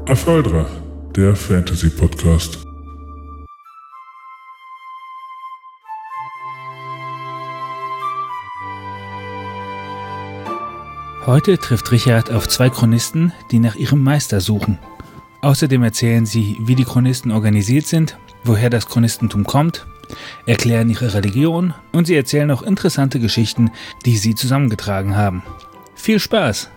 Aphaldra, der Fantasy-Podcast. Heute trifft Richard auf zwei Chronisten, die nach ihrem Meister suchen. Außerdem erzählen sie, wie die Chronisten organisiert sind, woher das Chronistentum kommt, erklären ihre Religion und sie erzählen auch interessante Geschichten, die sie zusammengetragen haben. Viel Spaß!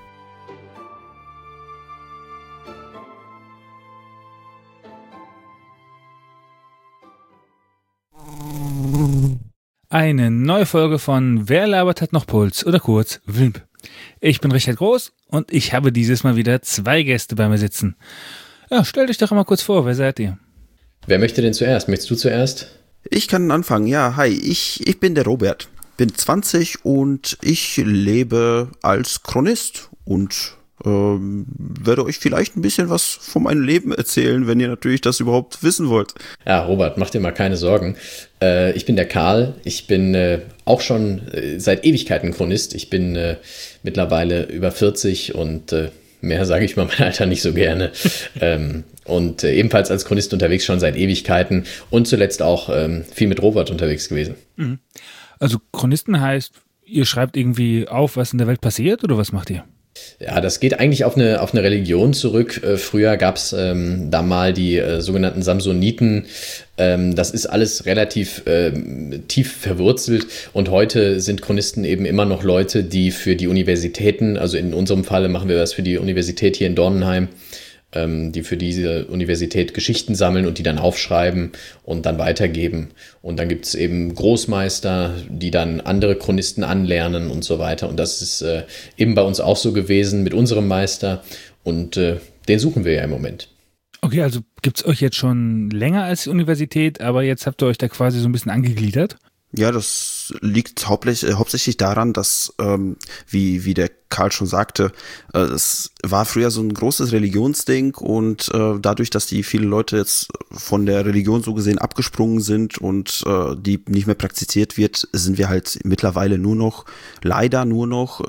Eine neue Folge von Wer labert hat noch Puls oder kurz WIMP. Ich bin Richard Groß und ich habe dieses Mal wieder zwei Gäste bei mir sitzen. Ja, stellt euch doch mal kurz vor, wer seid ihr? Wer möchte denn zuerst? Möchtest du zuerst? Ich kann anfangen, ja. Hi, ich bin der Robert, bin 20 und ich lebe als Chronist und werde euch vielleicht ein bisschen was von meinem Leben erzählen, wenn ihr natürlich das überhaupt wissen wollt. Ja, Robert, mach dir mal keine Sorgen. Ich bin der Karl, ich bin auch schon seit Ewigkeiten Chronist. Ich bin mittlerweile über 40 und mehr sage ich mal mein Alter nicht so gerne. Und ebenfalls als Chronist unterwegs schon seit Ewigkeiten und zuletzt auch viel mit Robert unterwegs gewesen. Also Chronisten heißt, ihr schreibt irgendwie auf, was in der Welt passiert oder was macht ihr? Ja, das geht eigentlich auf eine Religion zurück. Früher gab es da mal die sogenannten Samsoniten. Das ist alles relativ tief verwurzelt und heute sind Chronisten eben immer noch Leute, die für die Universitäten, also in unserem Falle machen wir das für die Universität hier in Dornenheim, die für diese Universität Geschichten sammeln und die dann aufschreiben und dann weitergeben. Und dann gibt es eben Großmeister, die dann andere Chronisten anlernen und so weiter. Und das ist eben bei uns auch so gewesen mit unserem Meister. Und den suchen wir ja im Moment. Okay, also gibt's euch jetzt schon länger als die Universität, aber jetzt habt ihr euch da quasi so ein bisschen angegliedert? Ja, das liegt hauptsächlich daran, dass, wie der Karl schon sagte, es war früher so ein großes Religionsding und dadurch, dass die viele Leute jetzt von der Religion so gesehen abgesprungen sind und die nicht mehr praktiziert wird, sind wir halt mittlerweile leider nur noch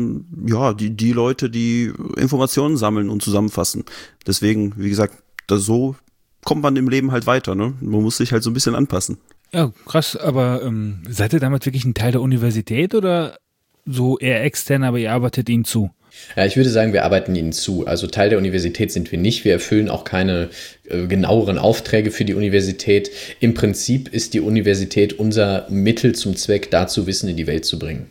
die Leute, die Informationen sammeln und zusammenfassen. Deswegen, wie gesagt, so kommt man im Leben halt weiter, ne? Man muss sich halt so ein bisschen anpassen. Ja, krass, aber seid ihr damit wirklich ein Teil der Universität oder so eher extern, aber ihr arbeitet ihnen zu? Ja, ich würde sagen, wir arbeiten ihnen zu. Also Teil der Universität sind wir nicht. Wir erfüllen auch keine genaueren Aufträge für die Universität. Im Prinzip ist die Universität unser Mittel zum Zweck, dazu Wissen in die Welt zu bringen.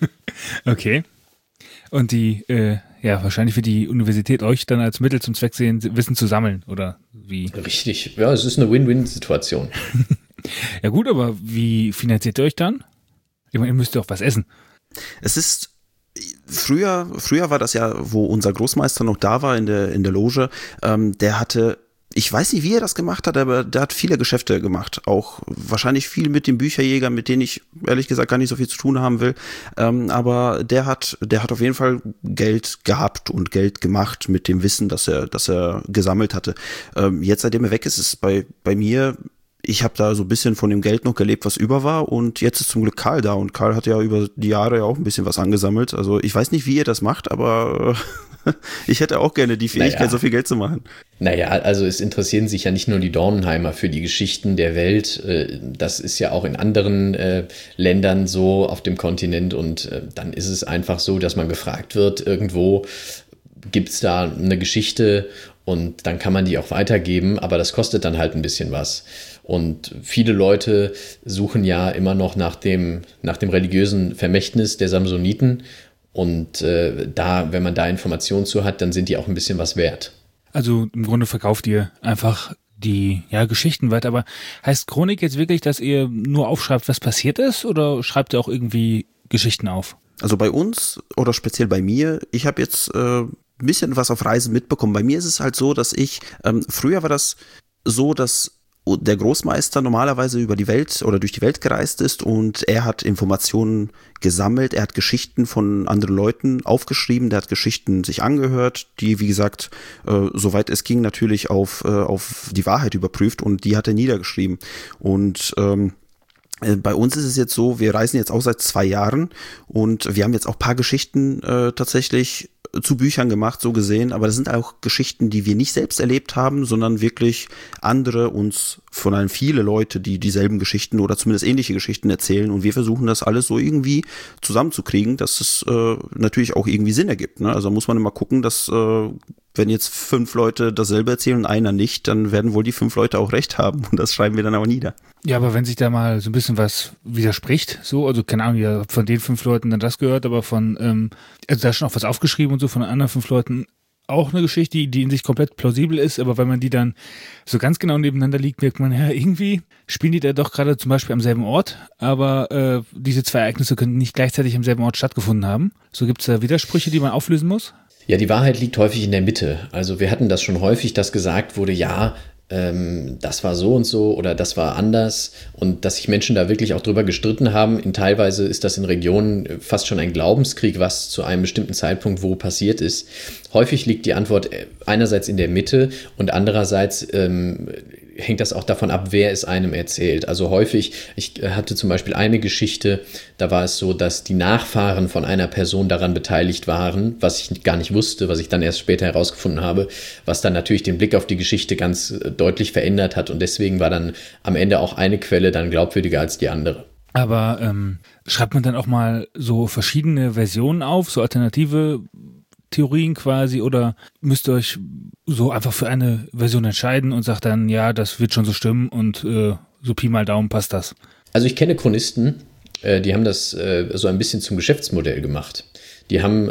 Okay. Und die, wahrscheinlich wird die Universität euch dann als Mittel zum Zweck sehen, Wissen zu sammeln, oder wie? Richtig. Ja, es ist eine Win-Win-Situation. Ja gut, aber wie finanziert ihr euch dann? Ich meine, ihr müsst doch was essen. Es ist, früher war das ja, wo unser Großmeister noch da war in der Loge, der hatte, ich weiß nicht, wie er das gemacht hat, aber der hat viele Geschäfte gemacht. Auch wahrscheinlich viel mit dem Bücherjäger, mit denen ich ehrlich gesagt gar nicht so viel zu tun haben will. Aber der hat auf jeden Fall Geld gehabt und Geld gemacht mit dem Wissen, das er gesammelt hatte. Jetzt, seitdem er weg ist, ist es bei mir, ich habe da so ein bisschen von dem Geld noch gelebt, was über war, und jetzt ist zum Glück Karl da und Karl hat ja über die Jahre ja auch ein bisschen was angesammelt. Also ich weiß nicht, wie ihr das macht, aber ich hätte auch gerne die Fähigkeit, so viel Geld zu machen. Naja, also es interessieren sich ja nicht nur die Dornenheimer für die Geschichten der Welt. Das ist ja auch in anderen Ländern so auf dem Kontinent, und dann ist es einfach so, dass man gefragt wird, irgendwo gibt es da eine Geschichte und dann kann man die auch weitergeben, aber das kostet dann halt ein bisschen was. Und viele Leute suchen ja immer noch nach dem religiösen Vermächtnis der Samsoniten. Und wenn man da Informationen zu hat, dann sind die auch ein bisschen was wert. Also im Grunde verkauft ihr einfach die Geschichten weiter. Aber heißt Chronik jetzt wirklich, dass ihr nur aufschreibt, was passiert ist? Oder schreibt ihr auch irgendwie Geschichten auf? Also bei uns oder speziell bei mir, ich habe jetzt ein bisschen was auf Reisen mitbekommen. Bei mir ist es halt so, dass früher war das so, dass der Großmeister normalerweise über die Welt oder durch die Welt gereist ist und er hat Informationen gesammelt, er hat Geschichten von anderen Leuten aufgeschrieben, der hat Geschichten sich angehört, die, wie gesagt, soweit es ging, natürlich auf die Wahrheit überprüft, und die hat er niedergeschrieben. Und Bei uns ist es jetzt so, wir reisen jetzt auch seit 2 Jahren und wir haben jetzt auch ein paar Geschichten tatsächlich zu Büchern gemacht, so gesehen, aber das sind auch Geschichten, die wir nicht selbst erlebt haben, sondern wirklich andere uns von allem viele Leute, die dieselben Geschichten oder zumindest ähnliche Geschichten erzählen und wir versuchen das alles so irgendwie zusammenzukriegen, dass es natürlich auch irgendwie Sinn ergibt. Ne? Also muss man immer gucken, dass wenn jetzt 5 Leute dasselbe erzählen und einer nicht, dann werden wohl die 5 Leute auch recht haben und das schreiben wir dann auch nieder. Ja, aber wenn sich da mal so ein bisschen was widerspricht, so, also keine Ahnung, ihr habt von den 5 Leuten dann das gehört, aber also da ist schon auch was aufgeschrieben und so von den anderen 5 Leuten auch eine Geschichte, die in sich komplett plausibel ist, aber wenn man die dann so ganz genau nebeneinander liegt, merkt man, ja, irgendwie spielen die da doch gerade zum Beispiel am selben Ort, aber diese 2 Ereignisse können nicht gleichzeitig am selben Ort stattgefunden haben. So gibt es da Widersprüche, die man auflösen muss? Ja, die Wahrheit liegt häufig in der Mitte. Also wir hatten das schon häufig, dass gesagt wurde, ja, das war so und so oder das war anders und dass sich Menschen da wirklich auch drüber gestritten haben. Teilweise ist das in Regionen fast schon ein Glaubenskrieg, was zu einem bestimmten Zeitpunkt wo passiert ist. Häufig liegt die Antwort einerseits in der Mitte und andererseits hängt das auch davon ab, wer es einem erzählt. Also häufig, ich hatte zum Beispiel eine Geschichte, da war es so, dass die Nachfahren von einer Person daran beteiligt waren, was ich gar nicht wusste, was ich dann erst später herausgefunden habe, was dann natürlich den Blick auf die Geschichte ganz deutlich verändert hat und deswegen war dann am Ende auch eine Quelle dann glaubwürdiger als die andere. Aber schreibt man dann auch mal so verschiedene Versionen auf, so alternative Theorien quasi, oder müsst ihr euch so einfach für eine Version entscheiden und sagt dann, ja, das wird schon so stimmen und so Pi mal Daumen passt das? Also ich kenne Chronisten, die haben das so ein bisschen zum Geschäftsmodell gemacht. Die haben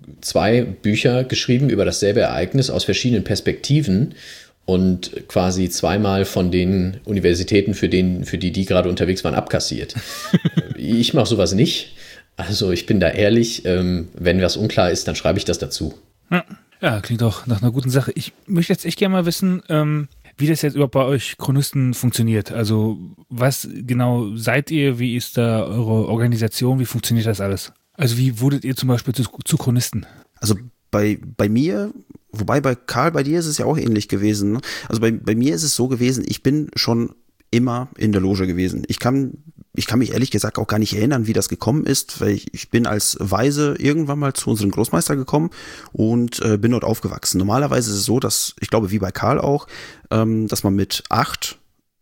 2 Bücher geschrieben über dasselbe Ereignis aus verschiedenen Perspektiven und quasi 2-mal von den Universitäten, für die gerade unterwegs waren, abkassiert. Ich mache sowas nicht. Also ich bin da ehrlich, wenn was unklar ist, dann schreibe ich das dazu. Ja, klingt doch nach einer guten Sache. Ich möchte jetzt echt gerne mal wissen, wie das jetzt überhaupt bei euch Chronisten funktioniert. Also was genau seid ihr, wie ist da eure Organisation, wie funktioniert das alles? Also wie wurdet ihr zum Beispiel zu Chronisten? Also bei mir, wobei bei Karl, bei dir ist es ja auch ähnlich gewesen. Ne? Also bei mir ist es so gewesen, ich bin schon immer in der Loge gewesen. Ich kann mich ehrlich gesagt auch gar nicht erinnern, wie das gekommen ist, weil ich bin als Waise irgendwann mal zu unserem Großmeister gekommen und bin dort aufgewachsen. Normalerweise ist es so, dass, ich glaube wie bei Karl auch, dass man mit 8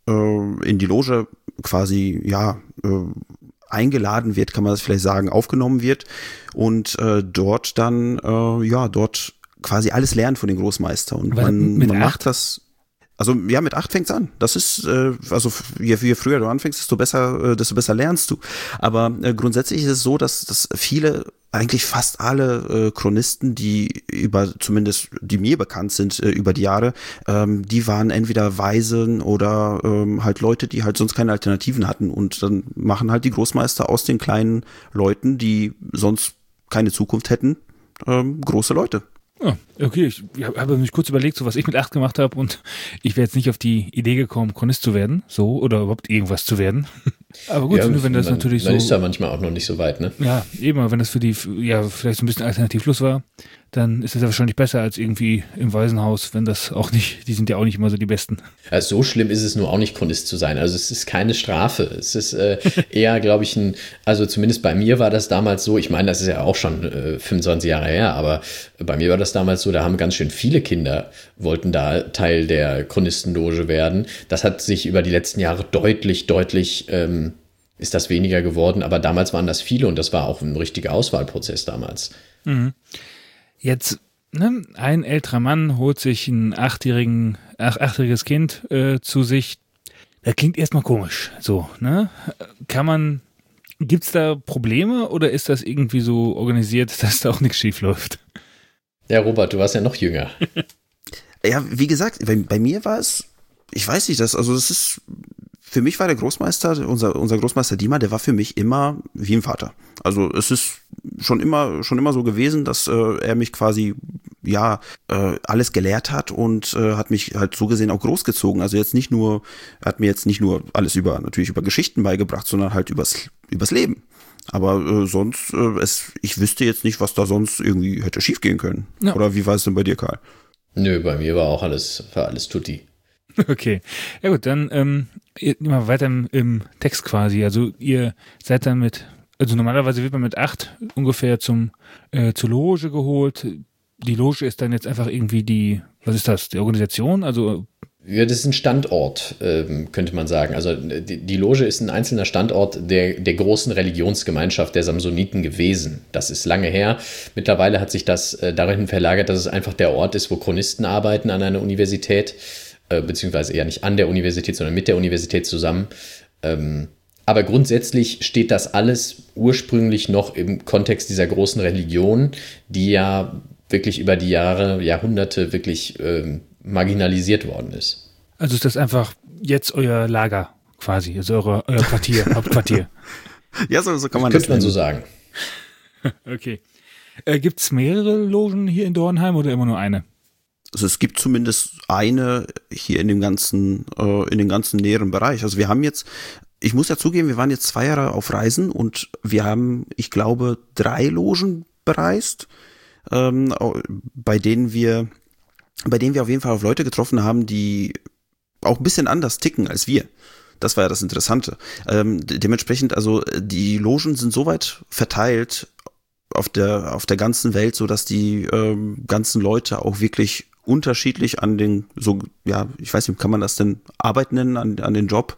in die Loge quasi, ja, eingeladen wird, kann man das vielleicht sagen, aufgenommen wird und dort dann, dort quasi alles lernt von den Großmeister. Und man macht das. Also ja, mit 8 fängt's an. Das ist, also je früher du anfängst, desto besser lernst du. Aber grundsätzlich ist es so, dass viele, eigentlich fast alle Chronisten, die zumindest die mir bekannt sind über die Jahre, die waren entweder Waisen oder halt Leute, die halt sonst keine Alternativen hatten. Und dann machen halt die Großmeister aus den kleinen Leuten, die sonst keine Zukunft hätten, große Leute. Ja, okay, ich habe mich kurz überlegt, so was ich mit 8 gemacht habe und ich wäre jetzt nicht auf die Idee gekommen, Chronist zu werden, so, oder überhaupt irgendwas zu werden. Aber gut, ja, wenn das natürlich so... Man ist da manchmal auch noch nicht so weit, ne? Ja, eben, wenn das für die, ja, vielleicht so ein bisschen alternativlos war, dann ist das ja wahrscheinlich besser als irgendwie im Waisenhaus, wenn das auch nicht, die sind ja auch nicht immer so die Besten. Also so schlimm ist es nur auch nicht, Chronist zu sein. Also es ist keine Strafe. Es ist eher, glaube ich, also zumindest bei mir war das damals so, ich meine, das ist ja auch schon 25 Jahre her, aber bei mir war das damals so, da haben ganz schön viele Kinder, wollten da Teil der Chronistenloge werden. Das hat sich über die letzten Jahre deutlich ist das weniger geworden, aber damals waren das viele und das war auch ein richtiger Auswahlprozess damals. Mhm. Jetzt, ne, ein älterer Mann holt sich ein 8-jähriges Kind zu sich. Das klingt erstmal komisch, so, ne? Gibt's da Probleme oder ist das irgendwie so organisiert, dass da auch nichts schief läuft? Ja, Robert, du warst ja noch jünger. Ja, wie gesagt, bei mir war es, ich weiß nicht, das ist, für mich war der Großmeister, unser Großmeister Diemer, der war für mich immer wie ein Vater. Also es ist schon immer so gewesen, dass er mich quasi, ja, alles gelehrt hat und hat mich halt so gesehen auch großgezogen. Also er hat mir jetzt nicht nur alles natürlich über Geschichten beigebracht, sondern halt übers Leben. Aber sonst, ich wüsste jetzt nicht, was da sonst irgendwie hätte schief gehen können. Ja. Oder wie war es denn bei dir, Karl? Nö, bei mir war auch alles tutti. Okay. Ja gut, dann immer weiter im Text quasi. Also ihr seid dann also normalerweise wird man mit 8 ungefähr zur Loge geholt. Die Loge ist dann jetzt einfach irgendwie was ist das, die Organisation? Also ja, das ist ein Standort, könnte man sagen. Also die Loge ist ein einzelner Standort der großen Religionsgemeinschaft der Samsoniten gewesen. Das ist lange her. Mittlerweile hat sich das darin verlagert, dass es einfach der Ort ist, wo Chronisten arbeiten an einer Universität, beziehungsweise eher nicht an der Universität, sondern mit der Universität zusammen. Aber grundsätzlich steht das alles ursprünglich noch im Kontext dieser großen Religion, die ja wirklich über die Jahre, Jahrhunderte wirklich marginalisiert worden ist. Also ist das einfach jetzt euer Lager quasi, also euer Quartier, Hauptquartier. Ja, so kann man Könnte man so sagen. Okay. Gibt es mehrere Logen hier in Dornheim oder immer nur eine? Also es gibt zumindest eine hier in dem ganzen näheren Bereich. Also wir haben jetzt, ich muss ja zugeben, wir waren jetzt 2 Jahre auf Reisen und wir haben, ich glaube, 3 Logen bereist, bei denen wir auf jeden Fall auf Leute getroffen haben, die auch ein bisschen anders ticken als wir. Das war ja das Interessante. Dementsprechend, also die Logen sind so weit verteilt auf der ganzen Welt, so dass die ganzen Leute auch wirklich unterschiedlich an den, so, ja, ich weiß nicht, kann man das denn Arbeit nennen, an den Job?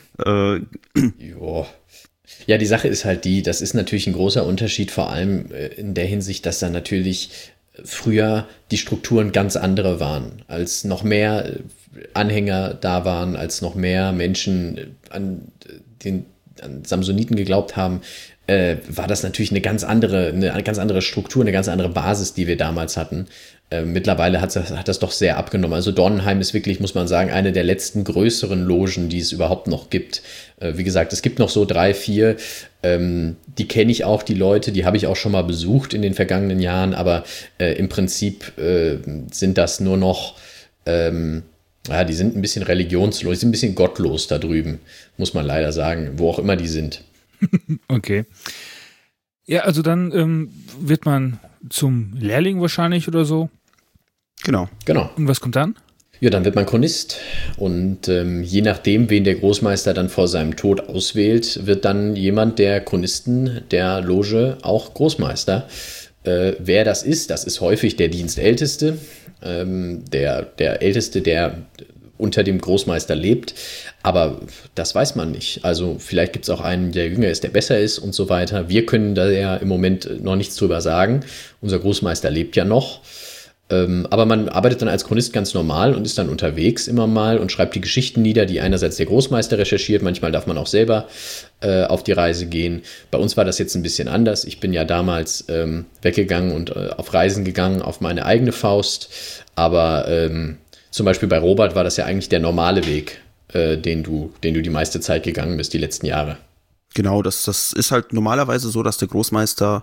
Jo. Ja, die Sache ist halt das ist natürlich ein großer Unterschied, vor allem in der Hinsicht, dass da natürlich früher die Strukturen ganz andere waren, als noch mehr Anhänger da waren, als noch mehr Menschen an Samsoniten geglaubt haben, war das natürlich eine ganz andere Struktur, eine ganz andere Basis, die wir damals hatten. Mittlerweile hat das doch sehr abgenommen. Also Dornheim ist wirklich, muss man sagen, eine der letzten größeren Logen, die es überhaupt noch gibt. Wie gesagt, es gibt noch so 3, 4, die kenne ich auch, die Leute, die habe ich auch schon mal besucht in den vergangenen Jahren, aber im Prinzip sind das nur noch, die sind ein bisschen religionslos, die sind ein bisschen gottlos da drüben, muss man leider sagen, wo auch immer die sind. Okay. Ja, also dann wird man zum Lehrling wahrscheinlich oder so. Genau. Und was kommt dann? Ja, dann wird man Chronist und je nachdem, wen der Großmeister dann vor seinem Tod auswählt, wird dann jemand der Chronisten der Loge auch Großmeister. Wer das ist häufig der Dienstälteste, der Älteste, der unter dem Großmeister lebt, aber das weiß man nicht. Also vielleicht gibt es auch einen, der jünger ist, der besser ist und so weiter. Wir können da ja im Moment noch nichts drüber sagen. Unser Großmeister lebt ja noch. Aber man arbeitet dann als Chronist ganz normal und ist dann unterwegs immer mal und schreibt die Geschichten nieder, die einerseits der Großmeister recherchiert. Manchmal darf man auch selber auf die Reise gehen. Bei uns war das jetzt ein bisschen anders. Ich bin ja damals weggegangen und auf Reisen gegangen auf meine eigene Faust. Aber zum Beispiel bei Robert war das ja eigentlich der normale Weg, den du die meiste Zeit gegangen bist, die letzten Jahre. Genau, das ist halt normalerweise so, dass der Großmeister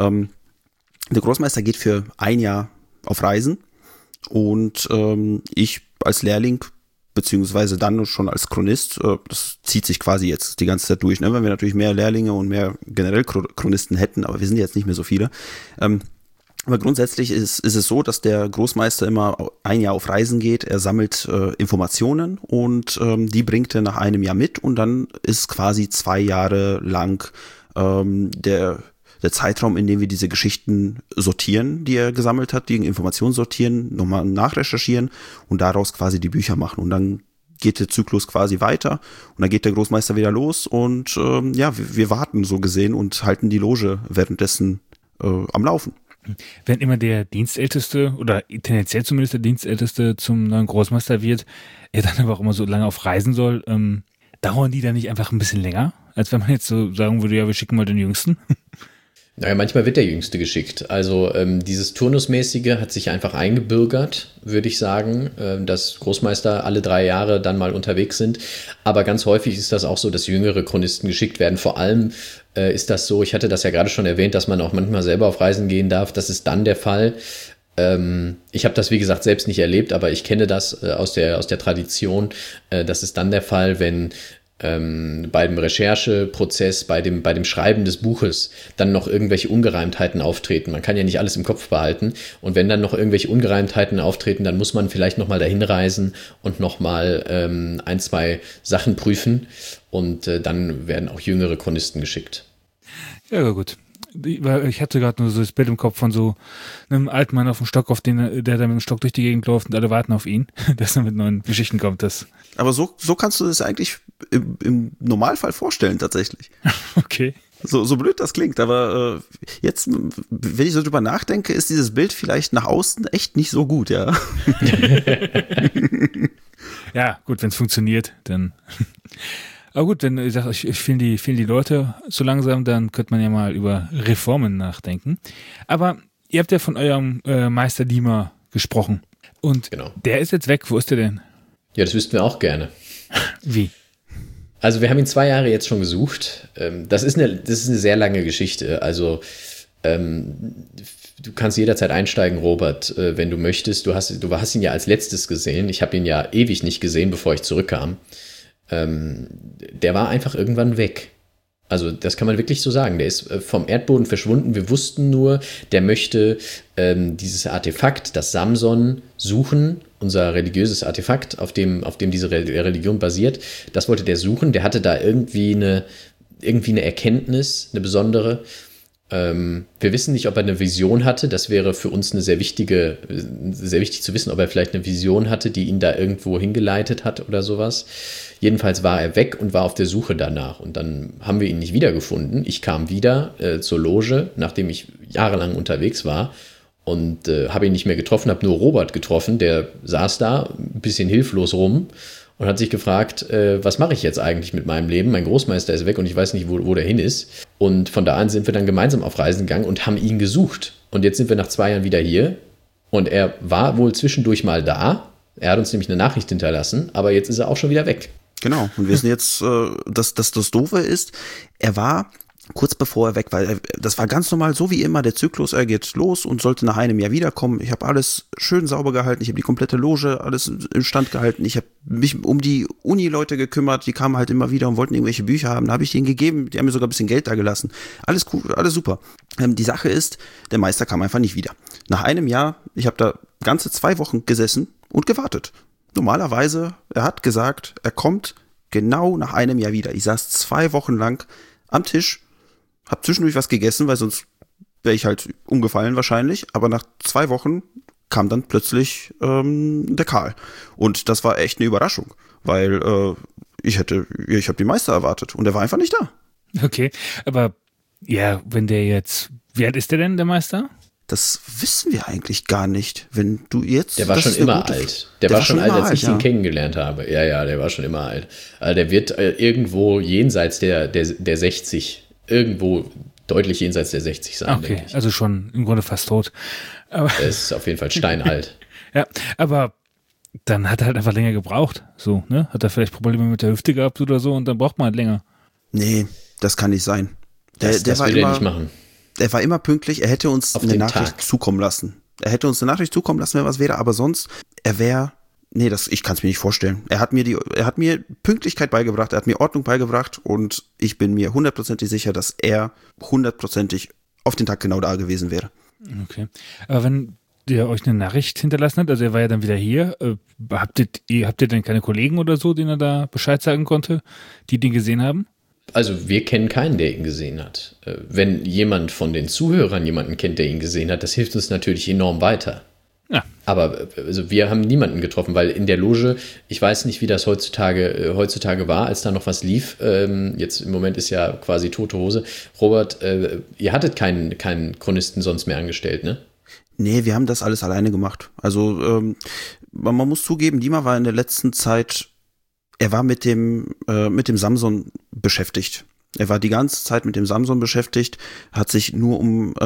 geht für 1 Jahr auf Reisen und ich als Lehrling, beziehungsweise dann schon als Chronist, das zieht sich quasi jetzt die ganze Zeit durch, ne? Wenn wir natürlich mehr Lehrlinge und mehr generell Chronisten hätten, aber wir sind jetzt nicht mehr so viele. Aber grundsätzlich ist es so, dass der Großmeister immer 1 Jahr auf Reisen geht, er sammelt Informationen und die bringt er nach 1 Jahr mit und dann ist quasi 2 Jahre lang der Zeitraum, in dem wir diese Geschichten sortieren, die er gesammelt hat, die Informationen sortieren, nochmal nachrecherchieren und daraus quasi die Bücher machen. Und dann geht der Zyklus quasi weiter und dann geht der Großmeister wieder los und wir warten so gesehen und halten die Loge währenddessen am Laufen. Wenn immer der Dienstälteste oder tendenziell zumindest der Dienstälteste zum neuen Großmeister wird, er dann aber auch immer so lange auf Reisen soll, dauern die dann nicht einfach ein bisschen länger, als wenn man jetzt so sagen würde, ja, wir schicken mal den Jüngsten? Naja, manchmal wird der Jüngste geschickt. Also dieses Turnusmäßige hat sich einfach eingebürgert, würde ich sagen, dass Großmeister alle 3 Jahre dann mal unterwegs sind. Aber ganz häufig ist das auch so, dass jüngere Chronisten geschickt werden. Vor allem ist das so, ich hatte das ja gerade schon erwähnt, dass man auch manchmal selber auf Reisen gehen darf. Das ist dann der Fall. Ich habe das, wie gesagt, selbst nicht erlebt, aber ich kenne das aus der Tradition. Das ist dann der Fall, wenn beim Rechercheprozess, bei dem Schreiben des Buches dann noch irgendwelche Ungereimtheiten auftreten. Man kann ja nicht alles im Kopf behalten. Und wenn dann noch irgendwelche Ungereimtheiten auftreten, dann muss man vielleicht nochmal dahin reisen und nochmal 1, 2 Sachen prüfen. Und dann werden auch jüngere Chronisten geschickt. Ja, gut. Ich hatte gerade nur so das Bild im Kopf von so einem alten Mann auf dem Stock, der da mit dem Stock durch die Gegend läuft und alle warten auf ihn, dass er mit neuen Geschichten kommt. Aber so kannst du das eigentlich im Normalfall vorstellen, tatsächlich. Okay. So blöd das klingt, aber jetzt, wenn ich so drüber nachdenke, ist dieses Bild vielleicht nach außen echt nicht so gut, ja. Ja, gut, wenn es funktioniert, dann. Aber gut, wenn ich sage, ich fehlen die Leute so langsam, dann könnte man ja mal über Reformen nachdenken. Aber ihr habt ja von eurem Meister Diemer gesprochen. Und genau. Der ist jetzt weg. Wo ist der denn? Ja, das wüssten wir auch gerne. Wie? Also wir haben ihn 2 Jahre jetzt schon gesucht. Das ist eine sehr lange Geschichte. Also du kannst jederzeit einsteigen, Robert, wenn du möchtest. Du hast ihn ja als letztes gesehen. Ich habe ihn ja ewig nicht gesehen, bevor ich zurückkam. Der war einfach irgendwann weg. Also das kann man wirklich so sagen. Der ist vom Erdboden verschwunden. Wir wussten nur, der möchte dieses Artefakt, das Samson, suchen. Unser religiöses Artefakt, auf dem diese Religion basiert. Das wollte der suchen. Der hatte da irgendwie eine Erkenntnis, eine besondere. Wir wissen nicht, ob er eine Vision hatte. Das wäre für uns sehr wichtig zu wissen, ob er vielleicht eine Vision hatte, die ihn da irgendwo hingeleitet hat oder sowas. Jedenfalls war er weg und war auf der Suche danach. Und dann haben wir ihn nicht wiedergefunden. Ich kam wieder zur Loge, nachdem ich jahrelang unterwegs war und habe ihn nicht mehr getroffen, habe nur Robert getroffen. Der saß da ein bisschen hilflos rum und hat sich gefragt, was mache ich jetzt eigentlich mit meinem Leben? Mein Großmeister ist weg und ich weiß nicht, wo der hin ist. Und von da an sind wir dann gemeinsam auf Reisen gegangen und haben ihn gesucht. Und jetzt sind wir nach 2 Jahren wieder hier und er war wohl zwischendurch mal da. Er hat uns nämlich eine Nachricht hinterlassen, aber jetzt ist er auch schon wieder weg. Genau, und wir wissen jetzt, dass das Doofe ist, er war kurz bevor er weg war, das war ganz normal, so wie immer, der Zyklus, er geht los und sollte nach einem Jahr wiederkommen. Ich habe alles schön sauber gehalten, ich habe die komplette Loge, alles im Stand gehalten, ich habe mich um die Uni-Leute gekümmert, die kamen halt immer wieder und wollten irgendwelche Bücher haben, da habe ich denen gegeben, die haben mir sogar ein bisschen Geld da gelassen. Alles cool, alles super. Die Sache ist, der Meister kam einfach nicht wieder. Nach einem Jahr, ich habe da ganze 2 Wochen gesessen und gewartet. Normalerweise, er hat gesagt, er kommt genau nach einem Jahr wieder. Ich saß 2 Wochen lang am Tisch, hab zwischendurch was gegessen, weil sonst wäre ich halt umgefallen wahrscheinlich. Aber nach 2 Wochen kam dann plötzlich der Karl. Und das war echt eine Überraschung, weil ich habe die Meister erwartet und der war einfach nicht da. Okay, aber ja, wenn der jetzt, wie alt ist der denn, der Meister? Das wissen wir eigentlich gar nicht. Wenn du jetzt. Der war schon immer alt. Der war schon alt, als ich ihn kennengelernt habe. Ja, der war schon immer alt. Also der wird irgendwo jenseits der 60, irgendwo deutlich jenseits der 60 sein. Okay, also schon im Grunde fast tot. Aber er ist auf jeden Fall steinalt. Ja, aber dann hat er halt einfach länger gebraucht. So, ne? Hat er vielleicht Probleme mit der Hüfte gehabt oder so und dann braucht man halt länger. Nee, das kann nicht sein. Das will er nicht machen. Er war immer pünktlich, er hätte uns auf eine Nachricht zukommen lassen. Er hätte uns eine Nachricht zukommen lassen, wenn was wäre, aber sonst, ich kann es mir nicht vorstellen. Er hat mir Pünktlichkeit beigebracht, er hat mir Ordnung beigebracht und ich bin mir 100% sicher, dass er 100% auf den Tag genau da gewesen wäre. Okay. Aber wenn der euch eine Nachricht hinterlassen hat, also er war ja dann wieder hier, habt ihr denn keine Kollegen oder so, denen er da Bescheid sagen konnte, die den gesehen haben? Also wir kennen keinen, der ihn gesehen hat. Wenn jemand von den Zuhörern jemanden kennt, der ihn gesehen hat, das hilft uns natürlich enorm weiter. Ja. Aber also wir haben niemanden getroffen, weil in der Loge, ich weiß nicht, wie das heutzutage war, als da noch was lief. Jetzt im Moment ist ja quasi tote Hose. Robert, ihr hattet keinen Chronisten sonst mehr angestellt, ne? Nee, wir haben das alles alleine gemacht. Also man muss zugeben, Diemer war in der letzten Zeit, er war mit dem Samson beschäftigt. Er war die ganze Zeit mit dem Samson beschäftigt, hat sich nur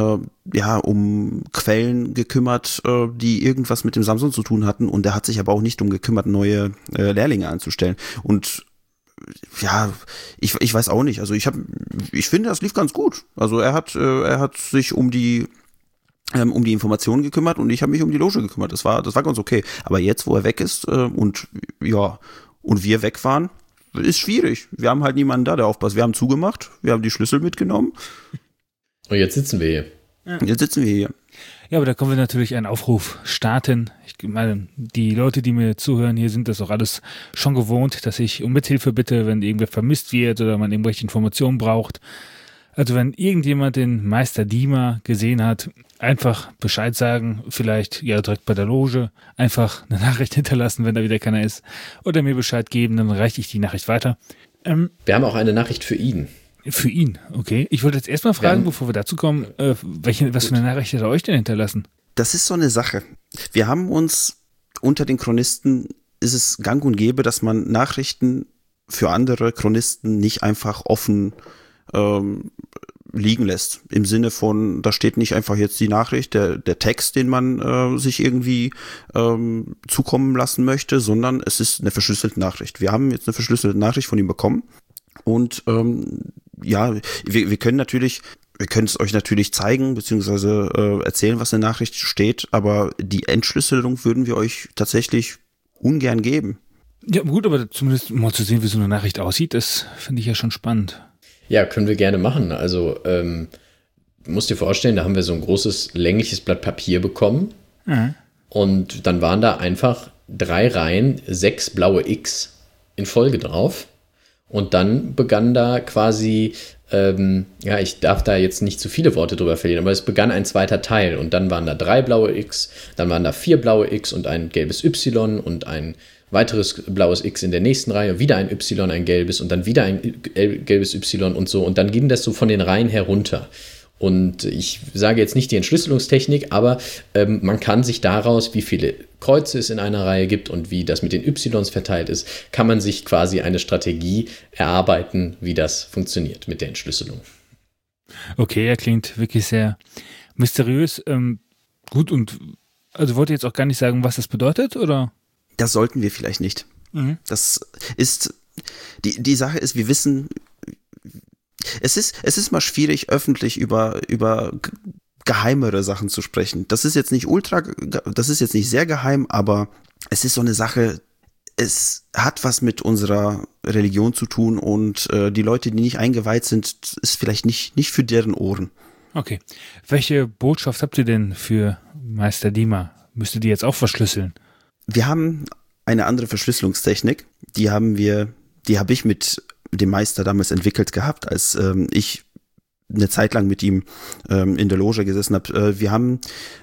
um Quellen gekümmert, die irgendwas mit dem Samson zu tun hatten, und er hat sich aber auch nicht darum gekümmert, neue Lehrlinge anzustellen. Und ja, ich weiß auch nicht. Also ich finde, das lief ganz gut. Also er hat sich um die Informationen gekümmert und ich habe mich um die Loge gekümmert. Das war ganz okay. Aber jetzt, wo er weg ist und wir weg waren, ist schwierig. Wir haben halt niemanden da, der aufpasst. Wir haben zugemacht, wir haben die Schlüssel mitgenommen. Und jetzt sitzen wir hier. Jetzt sitzen wir hier. Ja, aber da können wir natürlich einen Aufruf starten. Ich meine, die Leute, die mir zuhören, hier sind das auch alles schon gewohnt, dass ich um Mithilfe bitte, wenn irgendwer vermisst wird oder man irgendwelche Informationen braucht. Also wenn irgendjemand den Meister Dima gesehen hat, einfach Bescheid sagen, vielleicht ja direkt bei der Loge, einfach eine Nachricht hinterlassen, wenn da wieder keiner ist, oder mir Bescheid geben, dann reiche ich die Nachricht weiter. Wir haben auch eine Nachricht für ihn. Für ihn, okay. Ich wollte jetzt erstmal fragen, bevor wir dazu kommen, was für eine Nachricht hat er euch denn hinterlassen? Das ist so eine Sache. Wir haben uns unter den Chronisten, ist es gang und gäbe, dass man Nachrichten für andere Chronisten nicht einfach offen liegen lässt. Im Sinne von, da steht nicht einfach jetzt die Nachricht, der Text, den man sich irgendwie zukommen lassen möchte, sondern es ist eine verschlüsselte Nachricht. Wir haben jetzt eine verschlüsselte Nachricht von ihm bekommen und ja, wir können es euch natürlich zeigen, beziehungsweise erzählen, was in der Nachricht steht, aber die Entschlüsselung würden wir euch tatsächlich ungern geben. Ja, gut, aber zumindest mal zu sehen, wie so eine Nachricht aussieht, das finde ich ja schon spannend. Ja, können wir gerne machen. Also, musst dir vorstellen, da haben wir so ein großes, längliches Blatt Papier bekommen. Mhm. Und dann waren da einfach 3 Reihen, 6 blaue X in Folge drauf. Und dann begann da quasi, ja, ich darf da jetzt nicht zu viele Worte drüber verlieren, aber es begann ein zweiter Teil. Und dann waren da 3 blaue X, dann waren da 4 blaue X und ein gelbes Y und ein weiteres blaues X in der nächsten Reihe, wieder ein Y, ein gelbes und dann wieder ein gelbes Y und so. Und dann ging das so von den Reihen herunter. Und ich sage jetzt nicht die Entschlüsselungstechnik, aber man kann sich daraus, wie viele Kreuze es in einer Reihe gibt und wie das mit den Ys verteilt ist, kann man sich quasi eine Strategie erarbeiten, wie das funktioniert mit der Entschlüsselung. Okay, er klingt wirklich sehr mysteriös. Gut, und also wollt ihr jetzt auch gar nicht sagen, was das bedeutet, oder? Das sollten wir vielleicht nicht. Mhm. Das ist, die Sache ist, wir wissen, es ist mal schwierig, öffentlich über geheimere Sachen zu sprechen. Das ist jetzt nicht sehr geheim, aber es ist so eine Sache, es hat was mit unserer Religion zu tun und die Leute, die nicht eingeweiht sind, ist vielleicht nicht für deren Ohren. Okay. Welche Botschaft habt ihr denn für Meister Dima? Müsst ihr die jetzt auch verschlüsseln? Wir haben eine andere Verschlüsselungstechnik, die habe ich mit dem Meister damals entwickelt gehabt, als ich eine Zeit lang mit ihm in der Loge gesessen habe. Wir haben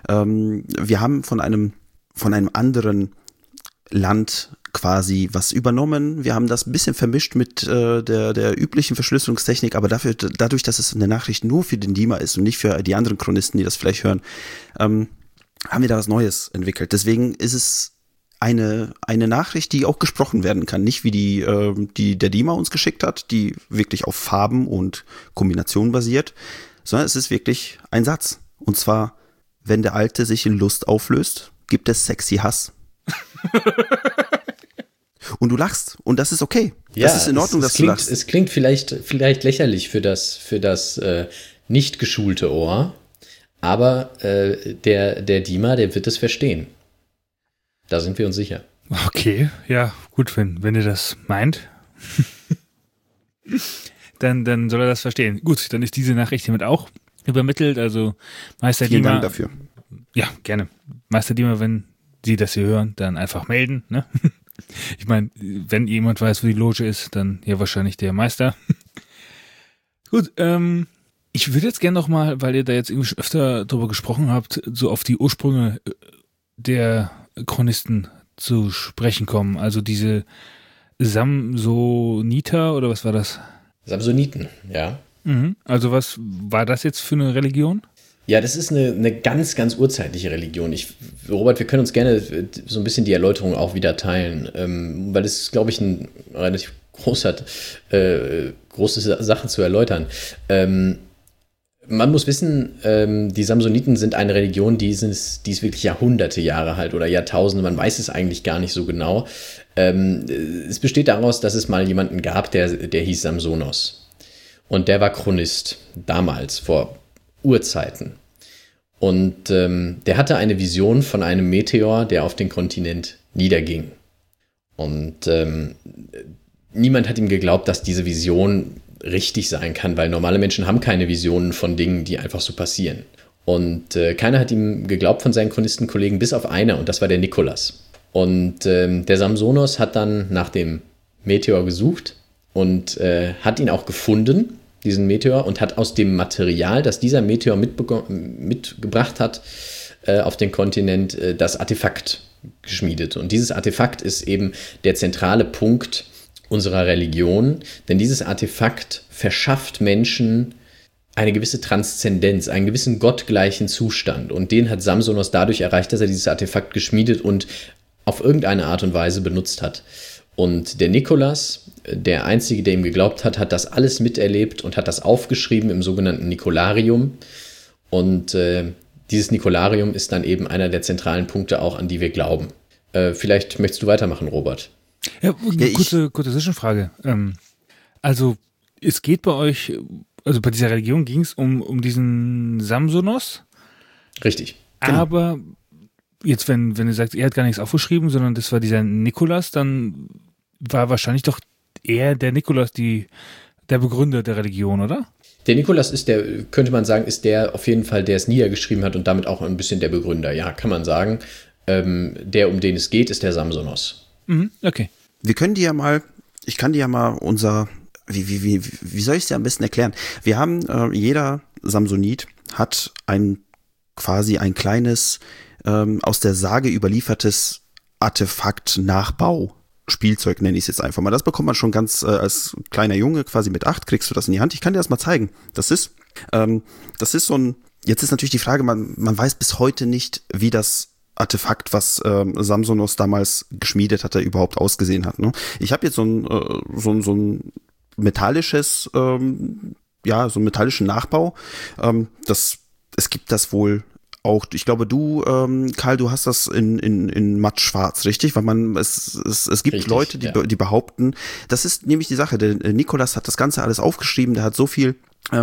von einem anderen Land quasi was übernommen. Wir haben das ein bisschen vermischt mit der üblichen Verschlüsselungstechnik, aber dadurch, dass es eine Nachricht nur für den Dima ist und nicht für die anderen Chronisten, die das vielleicht hören, haben wir da was Neues entwickelt. Deswegen ist es eine Nachricht, die auch gesprochen werden kann. Nicht wie die der Dima uns geschickt hat, die wirklich auf Farben und Kombinationen basiert, sondern es ist wirklich ein Satz. Und zwar, wenn der Alte sich in Lust auflöst, gibt es sexy Hass. Und du lachst. Und das ist okay. Ja, das ist in Ordnung, dass du lachst. Es klingt vielleicht lächerlich für das nicht geschulte Ohr, aber der Dima, der wird es verstehen. Da sind wir uns sicher. Okay, ja, gut, wenn ihr das meint, dann soll er das verstehen. Gut, dann ist diese Nachricht hiermit auch übermittelt. Also Meister Dima. Vielen Dank dafür. Ja, gerne. Meister Dima, wenn Sie das hier hören, dann einfach melden. Ne? Ich meine, wenn jemand weiß, wo die Loge ist, dann ja wahrscheinlich der Meister. Gut, ich würde jetzt gerne nochmal, weil ihr da jetzt irgendwie schon öfter drüber gesprochen habt, so auf die Ursprünge der Chronisten zu sprechen kommen. Also diese Samsoniter oder was war das? Samsoniten, ja. Mhm. Also was war das jetzt für eine Religion? Ja, das ist eine ganz, ganz urzeitliche Religion. Robert, wir können uns gerne so ein bisschen die Erläuterung auch wieder teilen, weil es, glaube ich, ein relativ große Sache zu erläutern. Man muss wissen, die Samsoniten sind eine Religion, die ist wirklich Jahre alt oder Jahrtausende, man weiß es eigentlich gar nicht so genau. Es besteht daraus, dass es mal jemanden gab, der hieß Samsonos. Und der war Chronist, damals, vor Urzeiten. Und der hatte eine Vision von einem Meteor, der auf den Kontinent niederging. Und niemand hat ihm geglaubt, dass diese Vision richtig sein kann, weil normale Menschen haben keine Visionen von Dingen, die einfach so passieren. Und keiner hat ihm geglaubt von seinen Chronistenkollegen, bis auf einer, und das war der Nikolas. Und der Samsonos hat dann nach dem Meteor gesucht und hat ihn auch gefunden, diesen Meteor, und hat aus dem Material, das dieser Meteor mitgebracht hat, auf den Kontinent, das Artefakt geschmiedet. Und dieses Artefakt ist eben der zentrale Punkt unserer Religion, denn dieses Artefakt verschafft Menschen eine gewisse Transzendenz, einen gewissen gottgleichen Zustand. Und den hat Samsonos dadurch erreicht, dass er dieses Artefakt geschmiedet und auf irgendeine Art und Weise benutzt hat. Und der Nikolas, der Einzige, der ihm geglaubt hat, hat das alles miterlebt und hat das aufgeschrieben im sogenannten Nikolarium. Und dieses Nikolarium ist dann eben einer der zentralen Punkte auch, an die wir glauben. Vielleicht möchtest du weitermachen, Robert. Ja, kurze Zwischenfrage. Also es geht bei euch, also bei dieser Religion ging es um diesen Samsonos. Richtig. Aber jetzt, wenn du sagst, er hat gar nichts aufgeschrieben, sondern das war dieser Nikolas, dann war wahrscheinlich doch eher der Nikolas der Begründer der Religion, oder? Der Nikolas ist könnte man sagen, ist der auf jeden Fall, der es niedergeschrieben hat und damit auch ein bisschen der Begründer. Ja, kann man sagen. Der, um den es geht, ist der Samsonos. Okay. Ich kann dir ja mal wie soll ich es dir am besten erklären? Wir haben, jeder Samsonit hat quasi ein kleines, aus der Sage überliefertes Artefakt-Nachbau. Spielzeug nenne ich es jetzt einfach mal. Das bekommt man schon ganz als kleiner Junge, quasi mit 8, kriegst du das in die Hand. Ich kann dir das mal zeigen. Das ist so ein, jetzt ist natürlich die Frage, man weiß bis heute nicht, wie das Artefakt, was Samsonos damals geschmiedet hatte, überhaupt ausgesehen hat. Ne? Ich habe jetzt so ein metallisches, so einen metallischen Nachbau. Es gibt das wohl auch, ich glaube du, Karl, du hast das in matt schwarz, richtig? Weil es gibt richtig, Leute, die behaupten, das ist nämlich die Sache, der Nikolas hat das Ganze alles aufgeschrieben, der hat so viele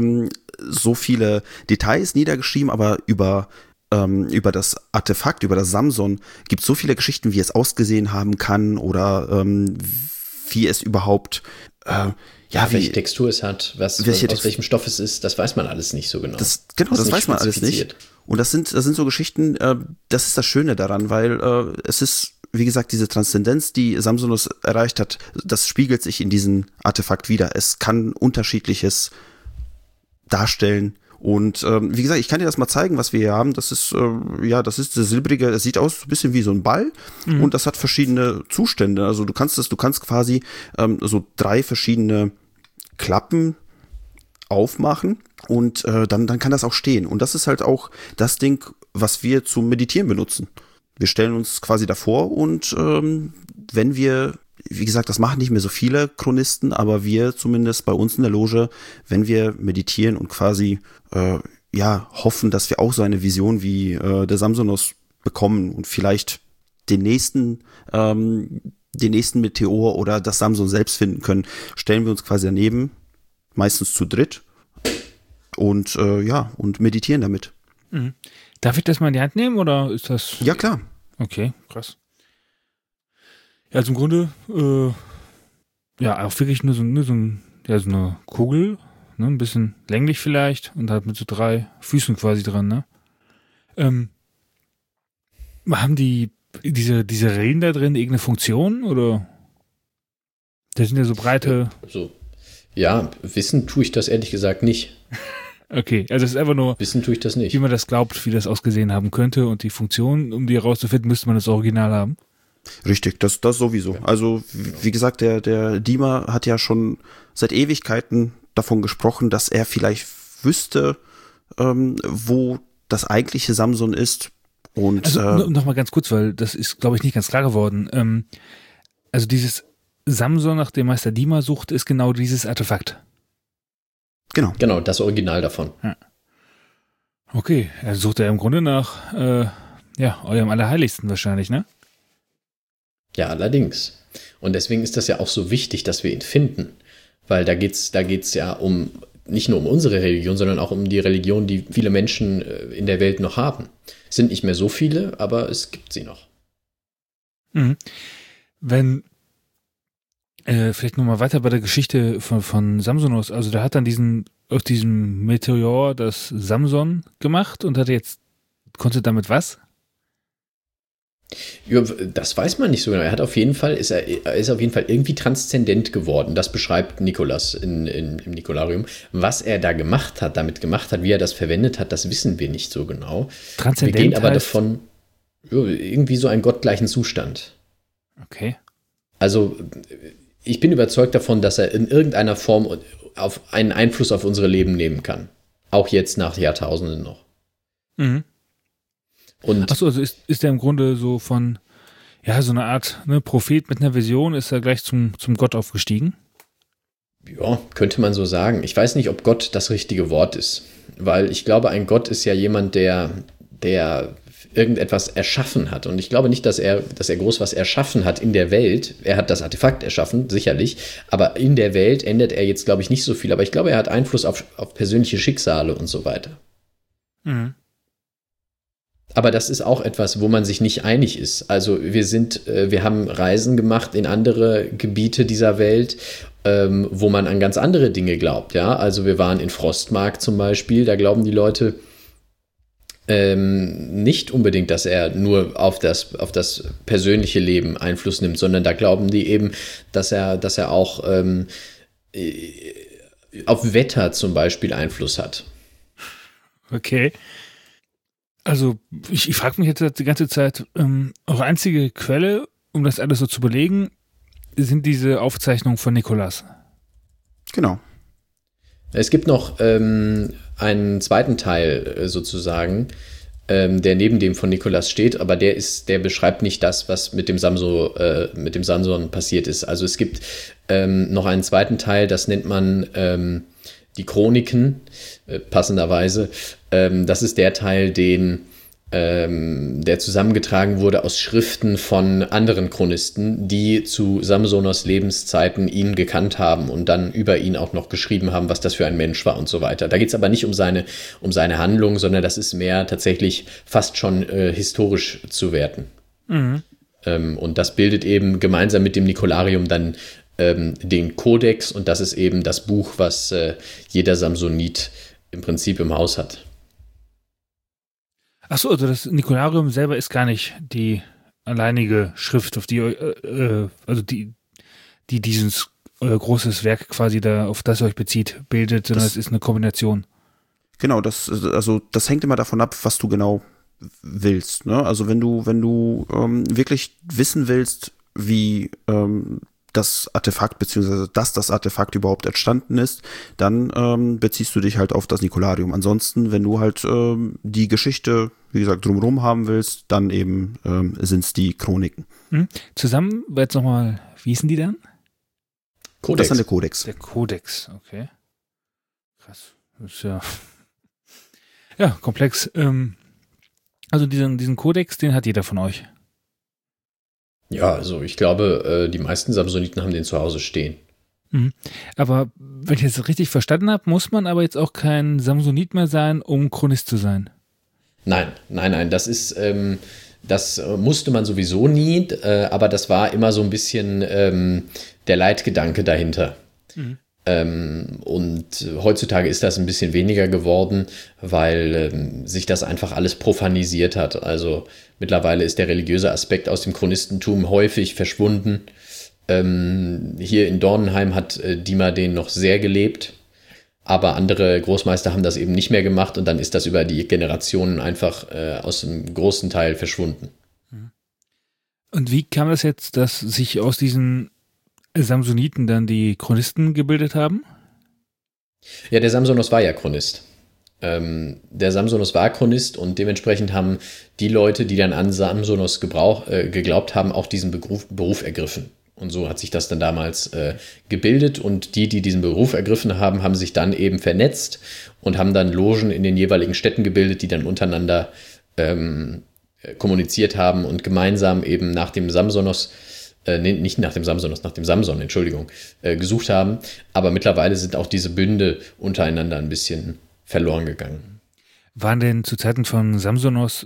Details niedergeschrieben, aber über das Artefakt, über das Samson, gibt es so viele Geschichten, wie es ausgesehen haben kann oder wie es überhaupt welche Textur es hat, aus welchem Stoff es ist, das weiß man alles nicht so genau. Das weiß man alles nicht. Und das sind so Geschichten, das ist das Schöne daran, weil es ist, wie gesagt, diese Transzendenz, die Samsonos erreicht hat, das spiegelt sich in diesem Artefakt wieder. Es kann Unterschiedliches darstellen. Und wie gesagt, ich kann dir das mal zeigen, was wir hier haben. Das ist das silbrige, es sieht aus ein bisschen wie so ein Ball und das hat verschiedene Zustände. Also du kannst quasi so 3 verschiedene Klappen aufmachen und dann kann das auch stehen. Und das ist halt auch das Ding, was wir zum Meditieren benutzen. Wir stellen uns quasi davor und wenn wir, wie gesagt, das machen nicht mehr so viele Chronisten, aber wir zumindest bei uns in der Loge, wenn wir meditieren und quasi hoffen, dass wir auch so eine Vision wie der Samsonos bekommen und vielleicht den nächsten Meteor oder das Samson selbst finden können, stellen wir uns quasi daneben, meistens zu dritt und meditieren damit. Mhm. Darf ich das mal in die Hand nehmen oder ist das? Ja, klar. Okay, krass. Ja, also im Grunde, auch wirklich nur so eine Kugel, ne, ein bisschen länglich vielleicht und halt mit so 3 Füßen quasi dran, ne? Haben diese Rillen da drin irgendeine Funktion oder? Das sind ja so breite. Wissen tue ich das ehrlich gesagt nicht. Okay, also es ist einfach nur. Wissen tue ich das nicht. Wie man das glaubt, wie das ausgesehen haben könnte und die Funktion, um die herauszufinden, müsste man das Original haben. Richtig, das sowieso. Also wie gesagt, der Dima hat ja schon seit Ewigkeiten davon gesprochen, dass er vielleicht wüsste, wo das eigentliche Samson ist. Und also noch mal ganz kurz, weil das ist, glaube ich, nicht ganz klar geworden. Also dieses Samson, nach dem Meister Dima sucht, ist genau dieses Artefakt. Genau, das Original davon. Ja. Okay, also sucht er im Grunde nach eurem Allerheiligsten wahrscheinlich, ne? Ja, allerdings. Und deswegen ist das ja auch so wichtig, dass wir ihn finden. Weil da geht's ja nicht nur um unsere Religion, sondern auch um die Religion, die viele Menschen in der Welt noch haben. Es sind nicht mehr so viele, aber es gibt sie noch. Mhm. Wenn Vielleicht nochmal weiter bei der Geschichte von Samsonos. Also der hat dann aus diesem Meteor das Samson gemacht und konnte damit was? Ja, das weiß man nicht so genau. Er ist auf jeden Fall irgendwie transzendent geworden. Das beschreibt Nikolaus im Nikolarium. Was er da damit gemacht hat, wie er das verwendet hat, das wissen wir nicht so genau. Transzendent wir gehen aber heißt? davon, irgendwie so einen gottgleichen Zustand. Okay. Also ich bin überzeugt davon, dass er in irgendeiner Form einen Einfluss auf unsere Leben nehmen kann. Auch jetzt nach Jahrtausenden noch. Mhm. Achso, also ist der im Grunde so von, ja, so eine Art Prophet mit einer Vision, ist er gleich zum Gott aufgestiegen? Ja, könnte man so sagen. Ich weiß nicht, ob Gott das richtige Wort ist. Weil ich glaube, ein Gott ist ja jemand, der irgendetwas erschaffen hat. Und ich glaube nicht, dass er groß was erschaffen hat in der Welt. Er hat das Artefakt erschaffen, sicherlich. Aber in der Welt ändert er jetzt, glaube ich, nicht so viel. Aber ich glaube, er hat Einfluss auf persönliche Schicksale und so weiter. Mhm. Aber das ist auch etwas, wo man sich nicht einig ist. Also wir haben Reisen gemacht in andere Gebiete dieser Welt, wo man an ganz andere Dinge glaubt. Ja? Also wir waren in Frostmark zum Beispiel, da glauben die Leute nicht unbedingt, dass er nur auf das persönliche Leben Einfluss nimmt, sondern da glauben die eben, dass er auch auf Wetter zum Beispiel Einfluss hat. Okay. Also ich frage mich jetzt die ganze Zeit, eure einzige Quelle, um das alles so zu belegen, sind diese Aufzeichnungen von Nikolaus. Genau. Es gibt noch einen zweiten Teil sozusagen, der neben dem von Nikolaus steht, aber der beschreibt nicht das, was mit dem Samson passiert ist. Also es gibt noch einen zweiten Teil, das nennt man die Chroniken, passenderweise. Das ist der Teil, der zusammengetragen wurde aus Schriften von anderen Chronisten, die zu Samsonos Lebenszeiten ihn gekannt haben und dann über ihn auch noch geschrieben haben, was das für ein Mensch war und so weiter. Da geht es aber nicht um seine Handlung, sondern das ist mehr tatsächlich fast schon historisch zu werten. Mhm. Und das bildet eben gemeinsam mit dem Nikolarium dann den Kodex, und das ist eben das Buch, was jeder Samsonit im Prinzip im Haus hat. Achso, also das Nikolarium selber ist gar nicht die alleinige Schrift, auf die dieses großes Werk quasi auf das euch bezieht, bildet, sondern es ist eine Kombination. Genau, das hängt immer davon ab, was du genau willst. Ne? Also wenn du wirklich wissen willst, wie das Artefakt, beziehungsweise dass das Artefakt überhaupt entstanden ist, dann beziehst du dich halt auf das Nikolarium. Ansonsten, wenn du halt die Geschichte, wie gesagt, drumherum haben willst, dann eben sind es die Chroniken. Zusammen, jetzt nochmal, wie hießen die dann? Kodex. Das ist dann der Kodex. Der Kodex, okay. Krass. Das ist ja komplex. Also diesen Kodex, den hat jeder von euch. Ja, also ich glaube, die meisten Samsoniten haben den zu Hause stehen. Mhm. Aber wenn ich das richtig verstanden habe, muss man aber jetzt auch kein Samsonit mehr sein, um Chronist zu sein. Nein, das musste man sowieso nie, aber das war immer so ein bisschen der Leitgedanke dahinter. Mhm. Und heutzutage ist das ein bisschen weniger geworden, weil sich das einfach alles profanisiert hat. Also mittlerweile ist der religiöse Aspekt aus dem Chronistentum häufig verschwunden. Hier in Dornenheim hat Diemer den noch sehr gelebt, aber andere Großmeister haben das eben nicht mehr gemacht, und dann ist das über die Generationen einfach aus einem großen Teil verschwunden. Und wie kam das jetzt, dass sich aus diesen Samsoniten dann die Chronisten gebildet haben? Ja, der Samsonos war ja Chronist. Der Samsonos war Chronist, und dementsprechend haben die Leute, die dann an Samsonos geglaubt haben, auch diesen Beruf ergriffen. Und so hat sich das dann damals gebildet, und die diesen Beruf ergriffen haben, haben sich dann eben vernetzt und haben dann Logen in den jeweiligen Städten gebildet, die dann untereinander kommuniziert haben und gemeinsam eben nach dem Samsonos nach dem Samson, Entschuldigung, gesucht haben. Aber mittlerweile sind auch diese Bünde untereinander ein bisschen verloren gegangen. Waren denn zu Zeiten von Samsonos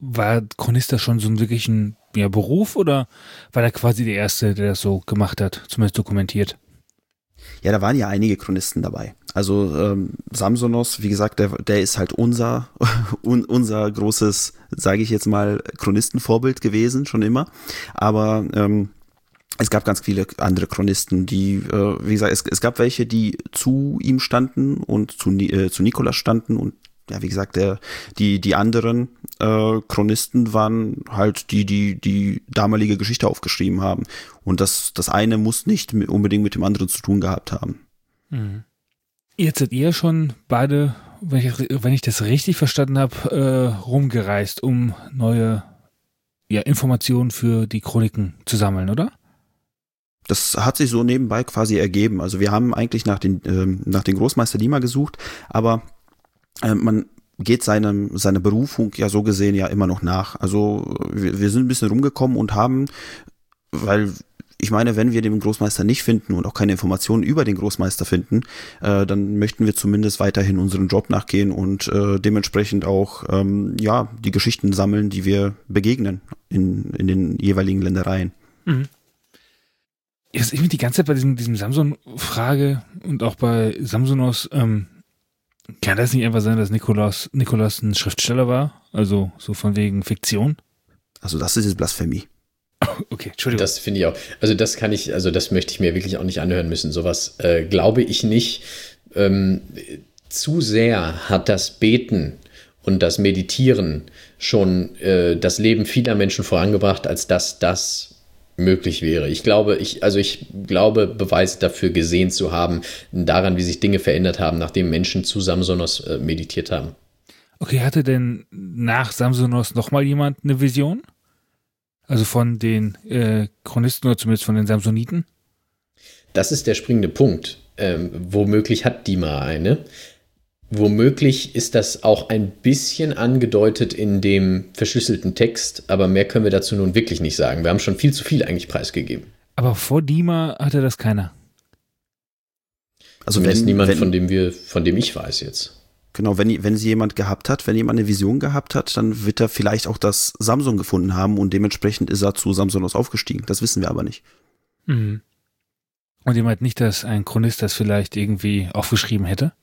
war Chronist das schon so ein wirklichen Beruf oder war der quasi der Erste, der das so gemacht hat, zumindest dokumentiert? Ja, da waren ja einige Chronisten dabei. Also Samsonos, wie gesagt, der ist halt unser großes, sage ich jetzt mal, Chronistenvorbild gewesen, schon immer. Aber es gab ganz viele andere Chronisten, die, wie gesagt, es gab welche, die zu ihm standen und zu Nikolaus standen und ja, wie gesagt, die anderen Chronisten waren halt die damalige Geschichte aufgeschrieben haben. Und das eine muss nicht unbedingt mit dem anderen zu tun gehabt haben. Mhm. Jetzt seid ihr schon beide, wenn ich das richtig verstanden habe, rumgereist, um neue Informationen für die Chroniken zu sammeln, oder? Das hat sich so nebenbei quasi ergeben. Also wir haben eigentlich nach den Großmeister Lima gesucht, aber man geht seiner Berufung ja so gesehen ja immer noch nach. Also wir sind ein bisschen rumgekommen und haben, weil ich meine, wenn wir den Großmeister nicht finden und auch keine Informationen über den Großmeister finden, dann möchten wir zumindest weiterhin unseren Job nachgehen und dementsprechend auch die Geschichten sammeln, die wir begegnen in den jeweiligen Ländereien. Mhm. Jetzt ich mich die ganze Zeit bei diesem Samson-Frage und auch bei Samsonos, kann das nicht einfach sein, dass Nikolaus ein Schriftsteller war? Also so von wegen Fiktion? Also das ist jetzt Blasphemie. Okay, Entschuldigung. Das finde ich auch. Also das möchte ich mir wirklich auch nicht anhören müssen. Sowas glaube ich nicht. Zu sehr hat das Beten und das Meditieren schon das Leben vieler Menschen vorangebracht, als dass das möglich wäre. Ich glaube, Beweise dafür gesehen zu haben, daran, wie sich Dinge verändert haben, nachdem Menschen zu Samsonos meditiert haben. Okay, hatte denn nach Samsonos nochmal jemand eine Vision? Also von den Chronisten oder zumindest von den Samsoniten? Das ist der springende Punkt. Womöglich hat Dima eine. Womöglich ist das auch ein bisschen angedeutet in dem verschlüsselten Text, aber mehr können wir dazu nun wirklich nicht sagen. Wir haben schon viel zu viel eigentlich preisgegeben. Aber vor Dima hatte das keiner. Also zumindest niemand, von dem ich weiß jetzt. Genau, wenn sie jemand gehabt hat, wenn jemand eine Vision gehabt hat, dann wird er vielleicht auch das Samson gefunden haben und dementsprechend ist er zu Samsonos aufgestiegen. Das wissen wir aber nicht. Mhm. Und ihr meint nicht, dass ein Chronist das vielleicht irgendwie aufgeschrieben hätte?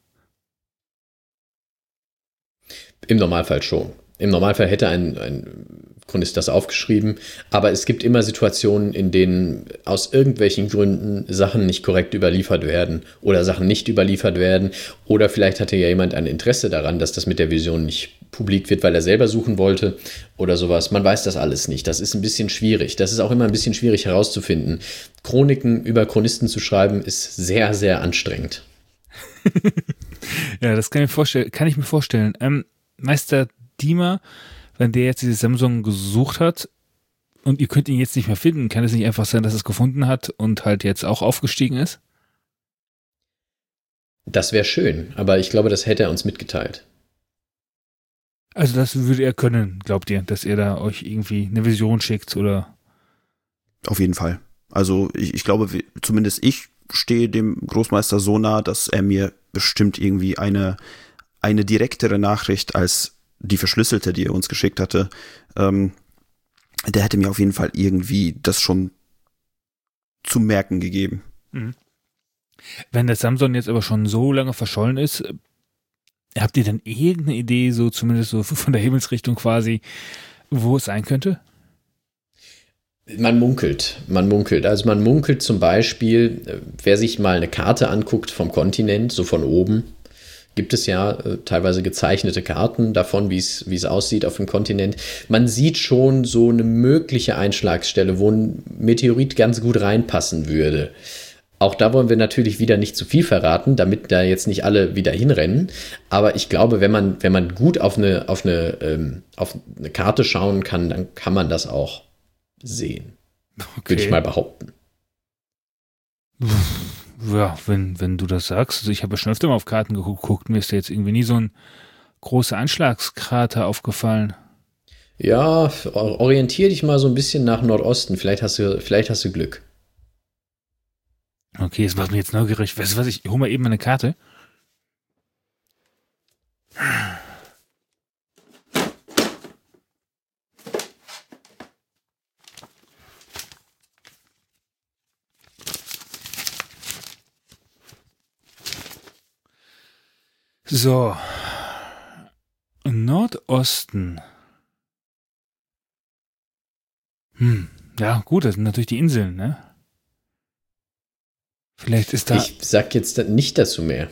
Im Normalfall schon. Im Normalfall hätte ein Chronist das aufgeschrieben, aber es gibt immer Situationen, in denen aus irgendwelchen Gründen Sachen nicht korrekt überliefert werden oder Sachen nicht überliefert werden oder vielleicht hatte ja jemand ein Interesse daran, dass das mit der Vision nicht publik wird, weil er selber suchen wollte oder sowas. Man weiß das alles nicht. Das ist ein bisschen schwierig. Das ist auch immer ein bisschen schwierig herauszufinden. Chroniken über Chronisten zu schreiben ist sehr, sehr anstrengend. Ja, das kann ich mir vorstellen. Meister Dima, wenn der jetzt dieses Samson gesucht hat und ihr könnt ihn jetzt nicht mehr finden, kann es nicht einfach sein, dass er es gefunden hat und halt jetzt auch aufgestiegen ist? Das wäre schön, aber ich glaube, das hätte er uns mitgeteilt. Also das würde er können, glaubt ihr, dass er da euch irgendwie eine Vision schickt oder? Auf jeden Fall. Also ich glaube, zumindest ich stehe dem Großmeister so nah, dass er mir bestimmt irgendwie eine direktere Nachricht als die verschlüsselte, die er uns geschickt hatte, der hätte mir auf jeden Fall irgendwie das schon zu merken gegeben. Mhm. Wenn der Samson jetzt aber schon so lange verschollen ist, habt ihr dann irgendeine Idee, so zumindest so von der Himmelsrichtung quasi, wo es sein könnte? Man munkelt. Also man munkelt zum Beispiel, wer sich mal eine Karte anguckt vom Kontinent, so von oben, gibt es ja teilweise gezeichnete Karten davon, wie es aussieht auf dem Kontinent. Man sieht schon so eine mögliche Einschlagsstelle, wo ein Meteorit ganz gut reinpassen würde. Auch da wollen wir natürlich wieder nicht zu viel verraten, damit da jetzt nicht alle wieder hinrennen. Aber ich glaube, wenn man gut auf eine Karte schauen kann, dann kann man das auch sehen. Okay. Würde ich mal behaupten. Ja, wenn du das sagst. Also ich habe ja schon öfter mal auf Karten geguckt, mir ist da jetzt irgendwie nie so ein großer Anschlagskrater aufgefallen. Ja, orientier dich mal so ein bisschen nach Nordosten. Vielleicht hast du Glück. Okay, das macht mich jetzt neugierig. Weißt du was, ich hole mal eben eine Karte. So. Nordosten. Ja, gut, das sind natürlich die Inseln, ne? Vielleicht ist da... Ich sag jetzt nicht dazu mehr.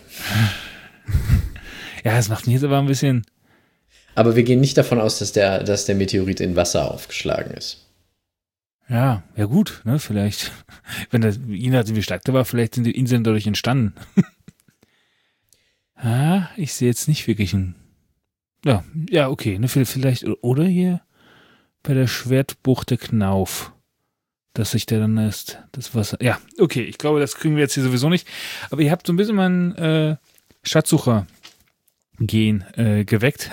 Ja, das macht mich jetzt aber ein bisschen... Aber wir gehen nicht davon aus, dass der Meteorit in Wasser aufgeschlagen ist. Ja gut, ne, vielleicht, wenn das, je nachdem wie stark der war, vielleicht sind die Inseln dadurch entstanden. Ich sehe jetzt nicht wirklich ja, okay, ne, vielleicht, oder hier bei der Schwertbucht der Knauf, dass sich der dann das Wasser, ja, okay, ich glaube, das kriegen wir jetzt hier sowieso nicht, aber ihr habt so ein bisschen mein Schatzsucher-Gen geweckt.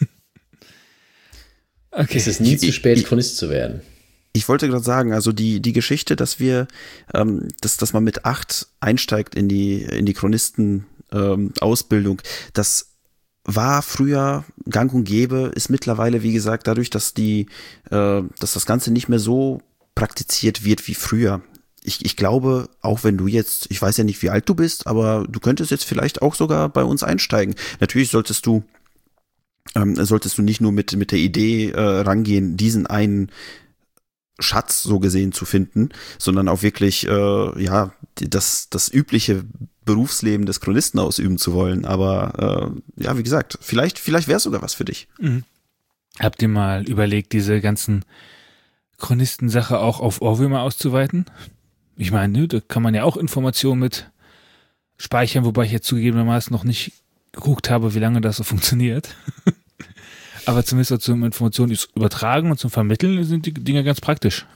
Okay. Es ist nie zu spät, Chronist zu werden. Ich wollte gerade sagen, also die Geschichte, dass wir, dass man mit 8 einsteigt in die Chronisten-Ausbildung, das war früher gang und gäbe, ist mittlerweile, wie gesagt, dadurch, dass das Ganze nicht mehr so praktiziert wird wie früher. Ich glaube, auch wenn du jetzt, ich weiß ja nicht, wie alt du bist, aber du könntest jetzt vielleicht auch sogar bei uns einsteigen. Natürlich solltest du nicht nur mit der Idee rangehen, diesen einen Schatz so gesehen zu finden, sondern auch wirklich das übliche Berufsleben des Chronisten ausüben zu wollen. Aber wie gesagt, vielleicht wäre es sogar was für dich. Mhm. Habt ihr mal überlegt, diese ganzen Chronistensache auch auf Ohrwürmer auszuweiten? Ich meine, da kann man ja auch Informationen mit speichern, wobei ich jetzt zugegebenermaßen noch nicht geguckt habe, wie lange das so funktioniert. Aber zumindest zum Informationen übertragen und zum Vermitteln sind die Dinge ganz praktisch.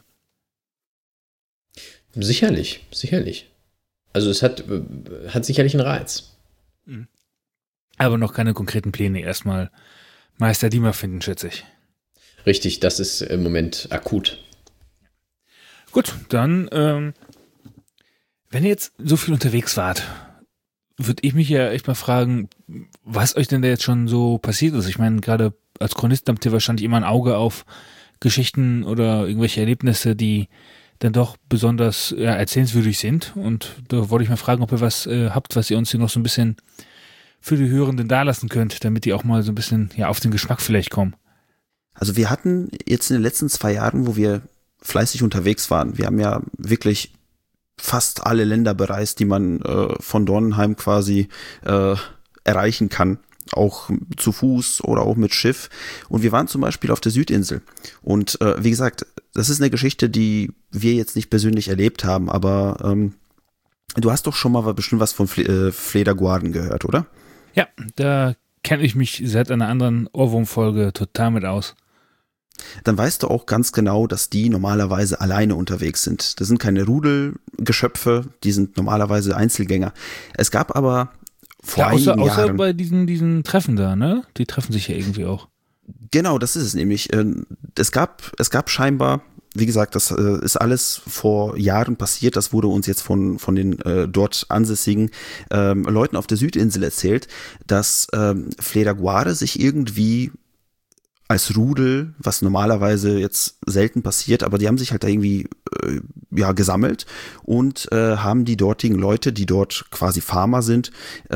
Sicherlich. Also es hat sicherlich einen Reiz. Aber noch keine konkreten Pläne. Erstmal Meister Diemer finden, schätze ich. Richtig, das ist im Moment akut. Gut, dann, wenn ihr jetzt so viel unterwegs wart, würde ich mich ja echt mal fragen, was euch denn da jetzt schon so passiert ist. Ich meine, gerade als Chronist habt ihr wahrscheinlich immer ein Auge auf Geschichten oder irgendwelche Erlebnisse, die dann doch besonders erzählenswürdig sind. Und da wollte ich mal fragen, ob ihr was habt, was ihr uns hier noch so ein bisschen für die Hörenden dalassen könnt, damit die auch mal so ein bisschen auf den Geschmack vielleicht kommen. Also wir hatten jetzt in den letzten 2 Jahren, wo wir fleißig unterwegs waren, wir haben ja wirklich fast alle Länder bereist, die man von Dornenheim quasi erreichen kann, auch zu Fuß oder auch mit Schiff. Und wir waren zum Beispiel auf der Südinsel. Und wie gesagt, das ist eine Geschichte, die wir jetzt nicht persönlich erlebt haben, aber du hast doch schon mal bestimmt was von Flederguarden gehört, oder? Ja, da kenne ich mich seit einer anderen Ohrwurm-Folge total mit aus. Dann weißt du auch ganz genau, dass die normalerweise alleine unterwegs sind. Das sind keine Rudelgeschöpfe, die sind normalerweise Einzelgänger. Es gab aber vor einigen Jahren... Außer bei diesen Treffen da, ne? Die treffen sich ja irgendwie auch. Genau, das ist es nämlich. Es gab scheinbar, wie gesagt, das ist alles vor Jahren passiert, das wurde uns jetzt von den dort ansässigen Leuten auf der Südinsel erzählt, dass Flederguare sich irgendwie als Rudel, was normalerweise jetzt selten passiert, aber die haben sich halt da irgendwie gesammelt und haben die dortigen Leute, die dort quasi Farmer sind,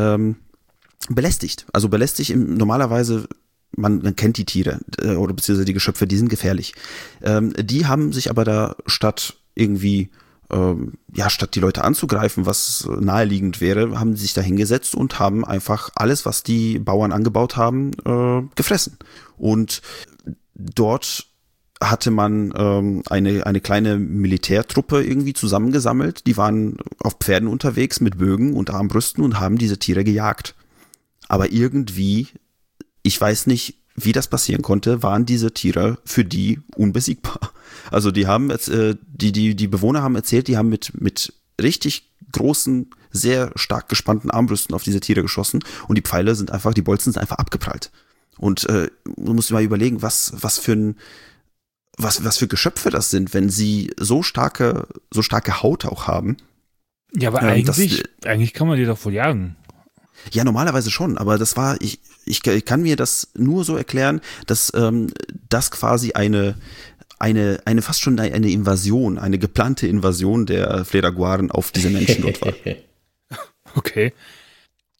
belästigt. Also belästigt normalerweise, man kennt die Tiere oder beziehungsweise die Geschöpfe, die sind gefährlich. Die haben sich aber da statt irgendwie statt die Leute anzugreifen, was naheliegend wäre, haben sie sich da hingesetzt und haben einfach alles, was die Bauern angebaut haben, gefressen. Und dort hatte man eine kleine Militärtruppe irgendwie zusammengesammelt. Die waren auf Pferden unterwegs mit Bögen und Armbrüsten und haben diese Tiere gejagt. Aber irgendwie, ich weiß nicht, wie das passieren konnte, waren diese Tiere für die unbesiegbar. Also die haben jetzt, die Bewohner haben erzählt, die haben mit richtig großen, sehr stark gespannten Armbrüsten auf diese Tiere geschossen und die Bolzen sind einfach abgeprallt. Und du musst dir mal überlegen, was für Geschöpfe das sind, wenn sie so starke Haut auch haben. Ja, aber eigentlich kann man die doch wohl jagen. Ja, normalerweise schon, aber das war, ich kann mir das nur so erklären, dass das quasi eine fast schon eine Invasion, eine geplante Invasion der Flederguaren auf diese Menschen dort war. Okay.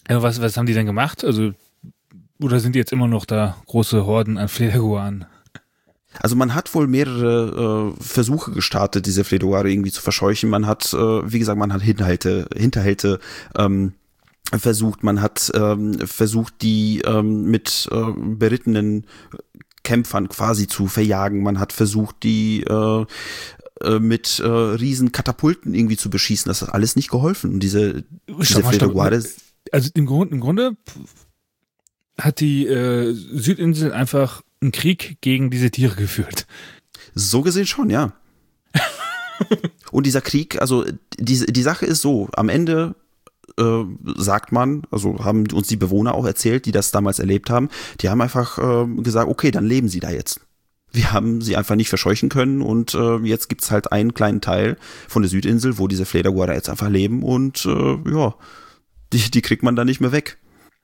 Was haben die denn gemacht? Also, oder sind jetzt immer noch da große Horden an Flederguaren? Also man hat wohl mehrere Versuche gestartet, diese Flederguare irgendwie zu verscheuchen. Man hat, wie gesagt, man hat Hinterhalte versucht. Man hat versucht, die mit berittenen Kämpfern quasi zu verjagen. Man hat versucht, die mit riesen Katapulten irgendwie zu beschießen. Das hat alles nicht geholfen. Und diese Flederguare... Also im Grunde hat die Südinsel einfach einen Krieg gegen diese Tiere geführt. So gesehen schon, ja. Und dieser Krieg, also die Sache ist so, am Ende sagt man, also haben uns die Bewohner auch erzählt, die das damals erlebt haben, die haben einfach gesagt, okay, dann leben sie da jetzt. Wir haben sie einfach nicht verscheuchen können und jetzt gibt's halt einen kleinen Teil von der Südinsel, wo diese Flederguare jetzt einfach leben und ja, die kriegt man da nicht mehr weg.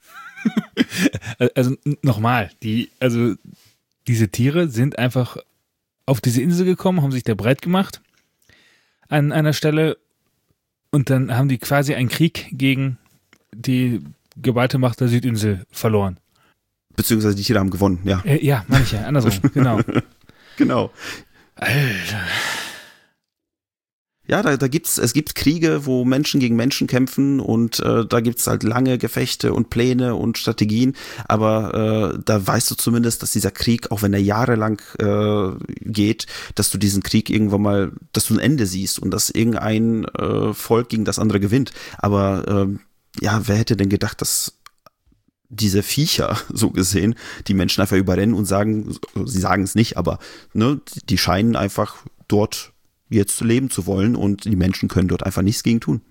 Also nochmal, diese Tiere sind einfach auf diese Insel gekommen, haben sich da breit gemacht an einer Stelle und dann haben die quasi einen Krieg gegen die geballte Macht der Südinsel verloren. Beziehungsweise die Tiere haben gewonnen, ja. Ja, manche, andersrum, genau. Genau. Alter. Ja, es gibt Kriege, wo Menschen gegen Menschen kämpfen und da gibt's halt lange Gefechte und Pläne und Strategien, aber da weißt du zumindest, dass dieser Krieg, auch wenn er jahrelang geht, dass du diesen Krieg irgendwann mal, dass du ein Ende siehst und dass irgendein Volk gegen das andere gewinnt. Aber ja, wer hätte denn gedacht, dass diese Viecher, so gesehen, die Menschen einfach überrennen und sagen, sie sagen es nicht, aber ne, die scheinen einfach dort jetzt leben zu wollen und die Menschen können dort einfach nichts gegen tun.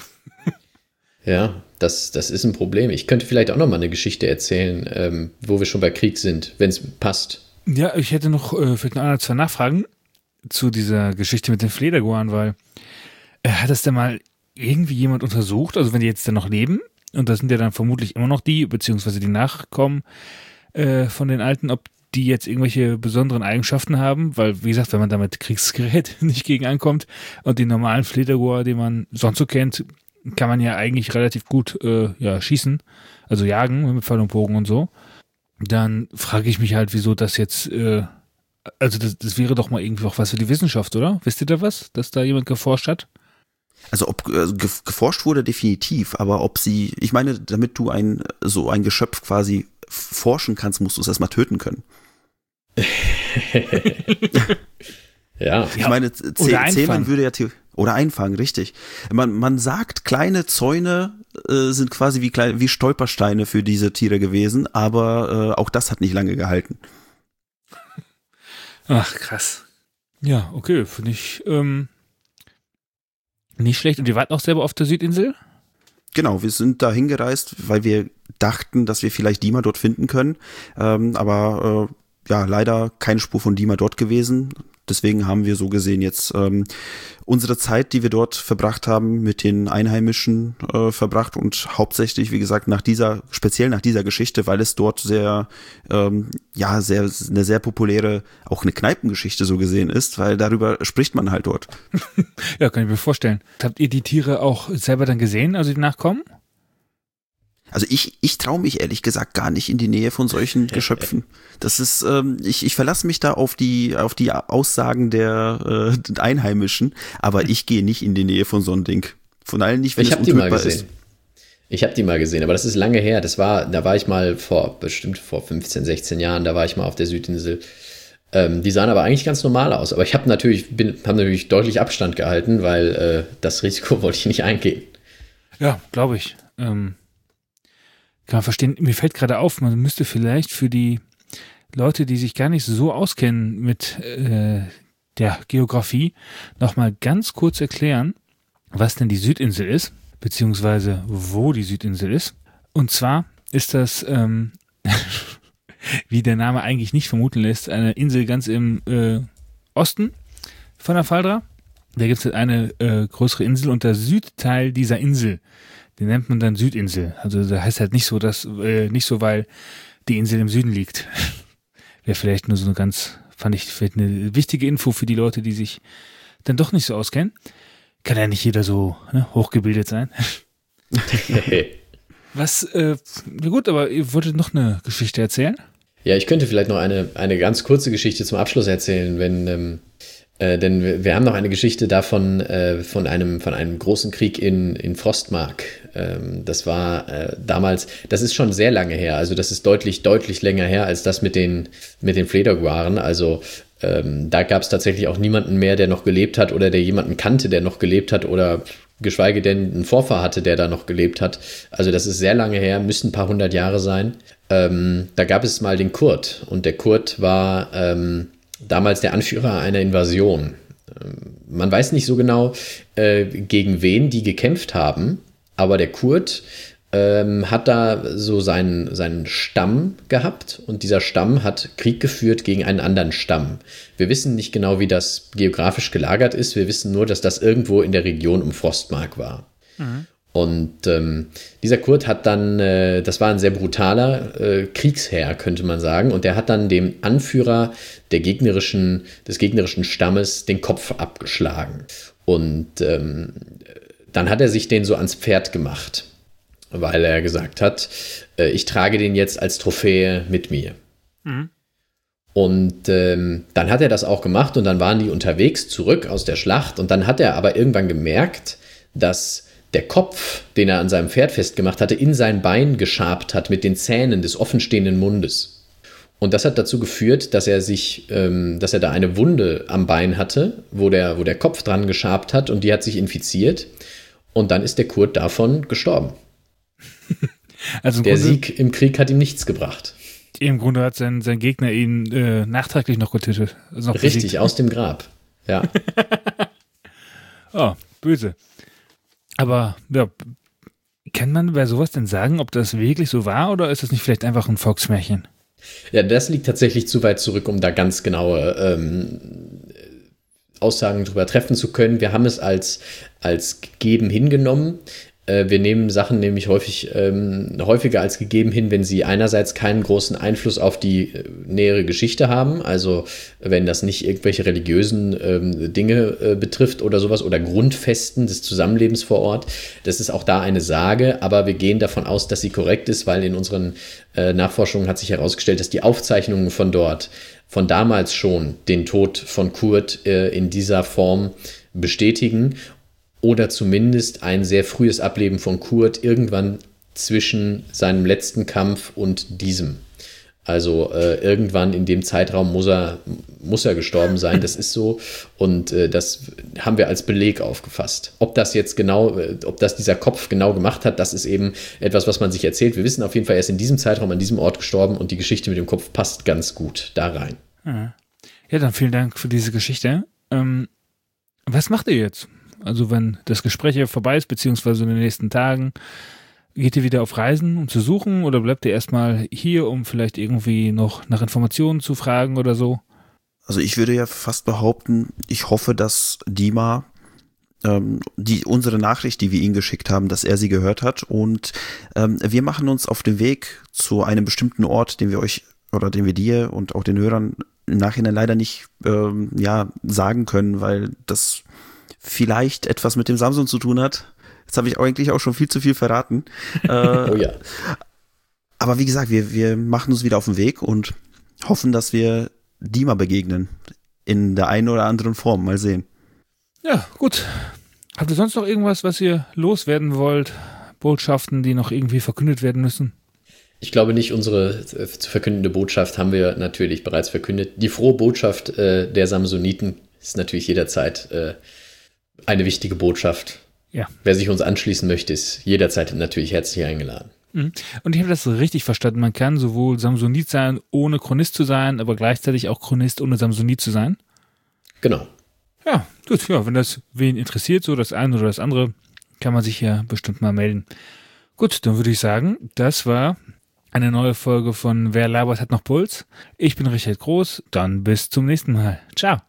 Ja, das ist ein Problem. Ich könnte vielleicht auch noch mal eine Geschichte erzählen, wo wir schon bei Krieg sind, wenn es passt. Ja, ich hätte noch vielleicht noch ein, zwei Nachfragen zu dieser Geschichte mit den Flederguaren, weil hat das denn mal irgendwie jemand untersucht, also wenn die jetzt dann noch leben, und das sind ja dann vermutlich immer noch die, beziehungsweise die Nachkommen von den Alten, ob die jetzt irgendwelche besonderen Eigenschaften haben, weil, wie gesagt, wenn man da mit Kriegsgerät nicht gegen ankommt und die normalen Flederguar, die man sonst so kennt, kann man ja eigentlich relativ gut schießen, also jagen mit Pfeil und Bogen und so. Dann frage ich mich halt, wieso das jetzt, also das wäre doch mal irgendwie auch was für die Wissenschaft, oder? Wisst ihr da was, dass da jemand geforscht hat? Also ob geforscht wurde definitiv, aber ob sie, ich meine, damit du so ein Geschöpf quasi forschen kannst, musst du es erstmal töten können. Ja. Ich meine, zähmen würde ja oder einfangen, richtig. Man sagt, kleine Zäune sind quasi wie Stolpersteine für diese Tiere gewesen, aber auch das hat nicht lange gehalten. Ach, krass. Ja, okay, finde ich nicht schlecht. Und ihr wart auch selber auf der Südinsel? Genau, wir sind da hingereist, weil wir dachten, dass wir vielleicht Dima dort finden können. Aber ja, leider keine Spur von Dima dort gewesen. Deswegen haben wir so gesehen jetzt unsere Zeit, die wir dort verbracht haben, mit den Einheimischen verbracht und hauptsächlich, wie gesagt, speziell nach dieser Geschichte, weil es dort eine sehr populäre, auch eine Kneipengeschichte so gesehen ist, weil darüber spricht man halt dort. Ja, kann ich mir vorstellen. Habt ihr die Tiere auch selber dann gesehen, also die Nachkommen? Also ich traue mich ehrlich gesagt gar nicht in die Nähe von solchen Geschöpfen. Das ist, ich verlasse mich da auf die Aussagen der Einheimischen, aber ich gehe nicht in die Nähe von so einem Ding. Von allen nicht, wenn es untötbar ist. Ich habe die mal gesehen, aber das ist lange her. Da war ich mal bestimmt vor 15, 16 Jahren, da war ich mal auf der Südinsel. Die sahen aber eigentlich ganz normal aus. Aber ich habe natürlich deutlich Abstand gehalten, weil das Risiko wollte ich nicht eingehen. Ja, glaube ich. Kann man verstehen. Mir fällt gerade auf, man müsste vielleicht für die Leute, die sich gar nicht so auskennen mit der Geografie, nochmal ganz kurz erklären, was denn die Südinsel ist, beziehungsweise wo die Südinsel ist. Und zwar ist das, wie der Name eigentlich nicht vermuten lässt, eine Insel ganz im Osten von der Faldra. Da gibt es eine größere Insel und der Südteil dieser Insel, den nennt man dann Südinsel. Also da heißt halt nicht so, weil die Insel im Süden liegt. Wäre vielleicht nur so fand ich vielleicht eine wichtige Info für die Leute, die sich dann doch nicht so auskennen. Kann ja nicht jeder so hochgebildet sein. Gut, aber ihr wolltet noch eine Geschichte erzählen? Ja, ich könnte vielleicht noch eine ganz kurze Geschichte zum Abschluss erzählen, denn wir haben noch eine Geschichte davon, von einem großen Krieg in Frostmark. Das war damals, das ist schon sehr lange her, also das ist deutlich länger her als das mit den Flederguaren. Also da gab es tatsächlich auch niemanden mehr, der noch gelebt hat oder der jemanden kannte, der noch gelebt hat oder geschweige denn einen Vorfahr hatte, der da noch gelebt hat. Also das ist sehr lange her, müssen ein paar hundert Jahre sein. Da gab es mal den Kurt und der Kurt war damals der Anführer einer Invasion. Man weiß nicht so genau, gegen wen die gekämpft haben, aber der Kurt hat da so seinen Stamm gehabt und dieser Stamm hat Krieg geführt gegen einen anderen Stamm. Wir wissen nicht genau, wie das geografisch gelagert ist. Wir wissen nur, dass das irgendwo in der Region um Frostmark war. Mhm. Und dieser Kurt hat dann, das war ein sehr brutaler Kriegsherr, könnte man sagen, und der hat dann dem Anführer des gegnerischen Stammes den Kopf abgeschlagen. Und dann hat er sich den so ans Pferd gemacht, weil er gesagt hat, ich trage den jetzt als Trophäe mit mir. Mhm. Und dann hat er das auch gemacht und dann waren die unterwegs zurück aus der Schlacht und dann hat er aber irgendwann gemerkt, dass der Kopf, den er an seinem Pferd festgemacht hatte, in sein Bein geschabt hat mit den Zähnen des offenstehenden Mundes. Und das hat dazu geführt, dass er da eine Wunde am Bein hatte, wo der Kopf dran geschabt hat und die hat sich infiziert. Und dann ist der Kurt davon gestorben. Also der Sieg im Krieg hat ihm nichts gebracht. Im Grunde hat sein Gegner ihn nachträglich noch getötet. Also noch richtig, besiegt. Aus dem Grab. Ja. Oh, böse. Aber ja, kann man bei sowas denn sagen, ob das wirklich so war oder ist das nicht vielleicht einfach ein Volksmärchen? Ja, das liegt tatsächlich zu weit zurück, um da ganz genaue Aussagen drüber treffen zu können. Wir haben es als gegeben hingenommen. Wir nehmen Sachen nämlich häufiger als gegeben hin, wenn sie einerseits keinen großen Einfluss auf die nähere Geschichte haben, also wenn das nicht irgendwelche religiösen Dinge betrifft oder sowas oder Grundfesten des Zusammenlebens vor Ort. Das ist auch da eine Sage, aber wir gehen davon aus, dass sie korrekt ist, weil in unseren Nachforschungen hat sich herausgestellt, dass die Aufzeichnungen von dort, von damals schon, den Tod von Kurt in dieser Form bestätigen. Oder zumindest ein sehr frühes Ableben von Kurt irgendwann zwischen seinem letzten Kampf und diesem. Also irgendwann in dem Zeitraum muss er gestorben sein, das ist so. Und das haben wir als Beleg aufgefasst. Ob das dieser Kopf genau gemacht hat, das ist eben etwas, was man sich erzählt. Wir wissen auf jeden Fall, er ist in diesem Zeitraum an diesem Ort gestorben und die Geschichte mit dem Kopf passt ganz gut da rein. Ja, dann vielen Dank für diese Geschichte. Was macht ihr jetzt? Also wenn das Gespräch hier vorbei ist, beziehungsweise in den nächsten Tagen, geht ihr wieder auf Reisen, um zu suchen oder bleibt ihr erstmal hier, um vielleicht irgendwie noch nach Informationen zu fragen oder so? Also ich würde ja fast behaupten, ich hoffe, dass Dima unsere Nachricht, die wir ihm geschickt haben, dass er sie gehört hat und wir machen uns auf den Weg zu einem bestimmten Ort, den wir dir und auch den Hörern im Nachhinein leider nicht sagen können, weil das vielleicht etwas mit dem Samson zu tun hat. Jetzt habe ich eigentlich auch schon viel zu viel verraten. Oh ja. Aber wie gesagt, wir machen uns wieder auf den Weg und hoffen, dass wir Dima begegnen. In der einen oder anderen Form. Mal sehen. Ja, gut. Habt ihr sonst noch irgendwas, was ihr loswerden wollt? Botschaften, die noch irgendwie verkündet werden müssen? Ich glaube nicht, unsere zu verkündende Botschaft haben wir natürlich bereits verkündet. Die frohe Botschaft der Samsoniten ist natürlich jederzeit eine wichtige Botschaft. Ja. Wer sich uns anschließen möchte, ist jederzeit natürlich herzlich eingeladen. Und ich habe das richtig verstanden. Man kann sowohl Samsonit sein, ohne Chronist zu sein, aber gleichzeitig auch Chronist, ohne Samsonit zu sein? Genau. Ja, gut. Ja, wenn das wen interessiert, so das eine oder das andere, kann man sich ja bestimmt mal melden. Gut, dann würde ich sagen, das war eine neue Folge von Wer labert hat noch Puls. Ich bin Richard Groß. Dann bis zum nächsten Mal. Ciao.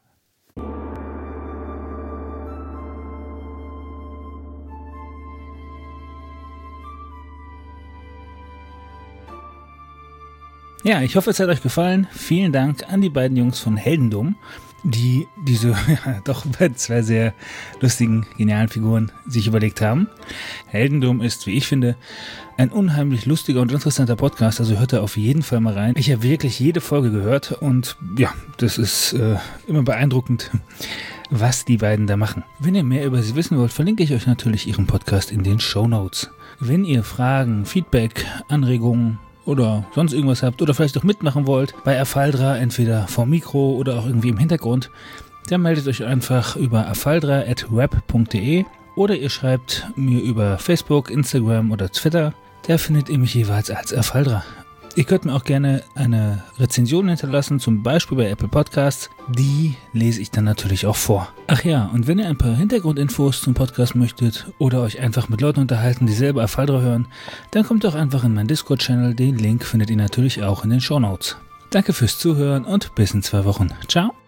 Ja, ich hoffe, es hat euch gefallen. Vielen Dank an die beiden Jungs von Heldendum. die diese doch zwei sehr lustigen, genialen Figuren sich überlegt haben. Heldendum ist, wie ich finde, ein unheimlich lustiger und interessanter Podcast, also hört da auf jeden Fall mal rein. Ich habe wirklich jede Folge gehört und ja, das ist immer beeindruckend, was die beiden da machen. Wenn ihr mehr über sie wissen wollt, verlinke ich euch natürlich ihren Podcast in den Shownotes. Wenn ihr Fragen, Feedback, Anregungen oder sonst irgendwas habt oder vielleicht auch mitmachen wollt bei Afaldra, entweder vom Mikro oder auch irgendwie im Hintergrund, dann meldet euch einfach über afaldra@web.de oder ihr schreibt mir über Facebook, Instagram oder Twitter. Da findet ihr mich jeweils als Afaldra. Ihr könnt mir auch gerne eine Rezension hinterlassen, zum Beispiel bei Apple Podcasts. Die lese ich dann natürlich auch vor. Ach ja, und wenn ihr ein paar Hintergrundinfos zum Podcast möchtet oder euch einfach mit Leuten unterhalten, die selber Afaldra hören, dann kommt doch einfach in meinen Discord-Channel. Den Link findet ihr natürlich auch in den Shownotes. Danke fürs Zuhören und bis in 2 Wochen. Ciao!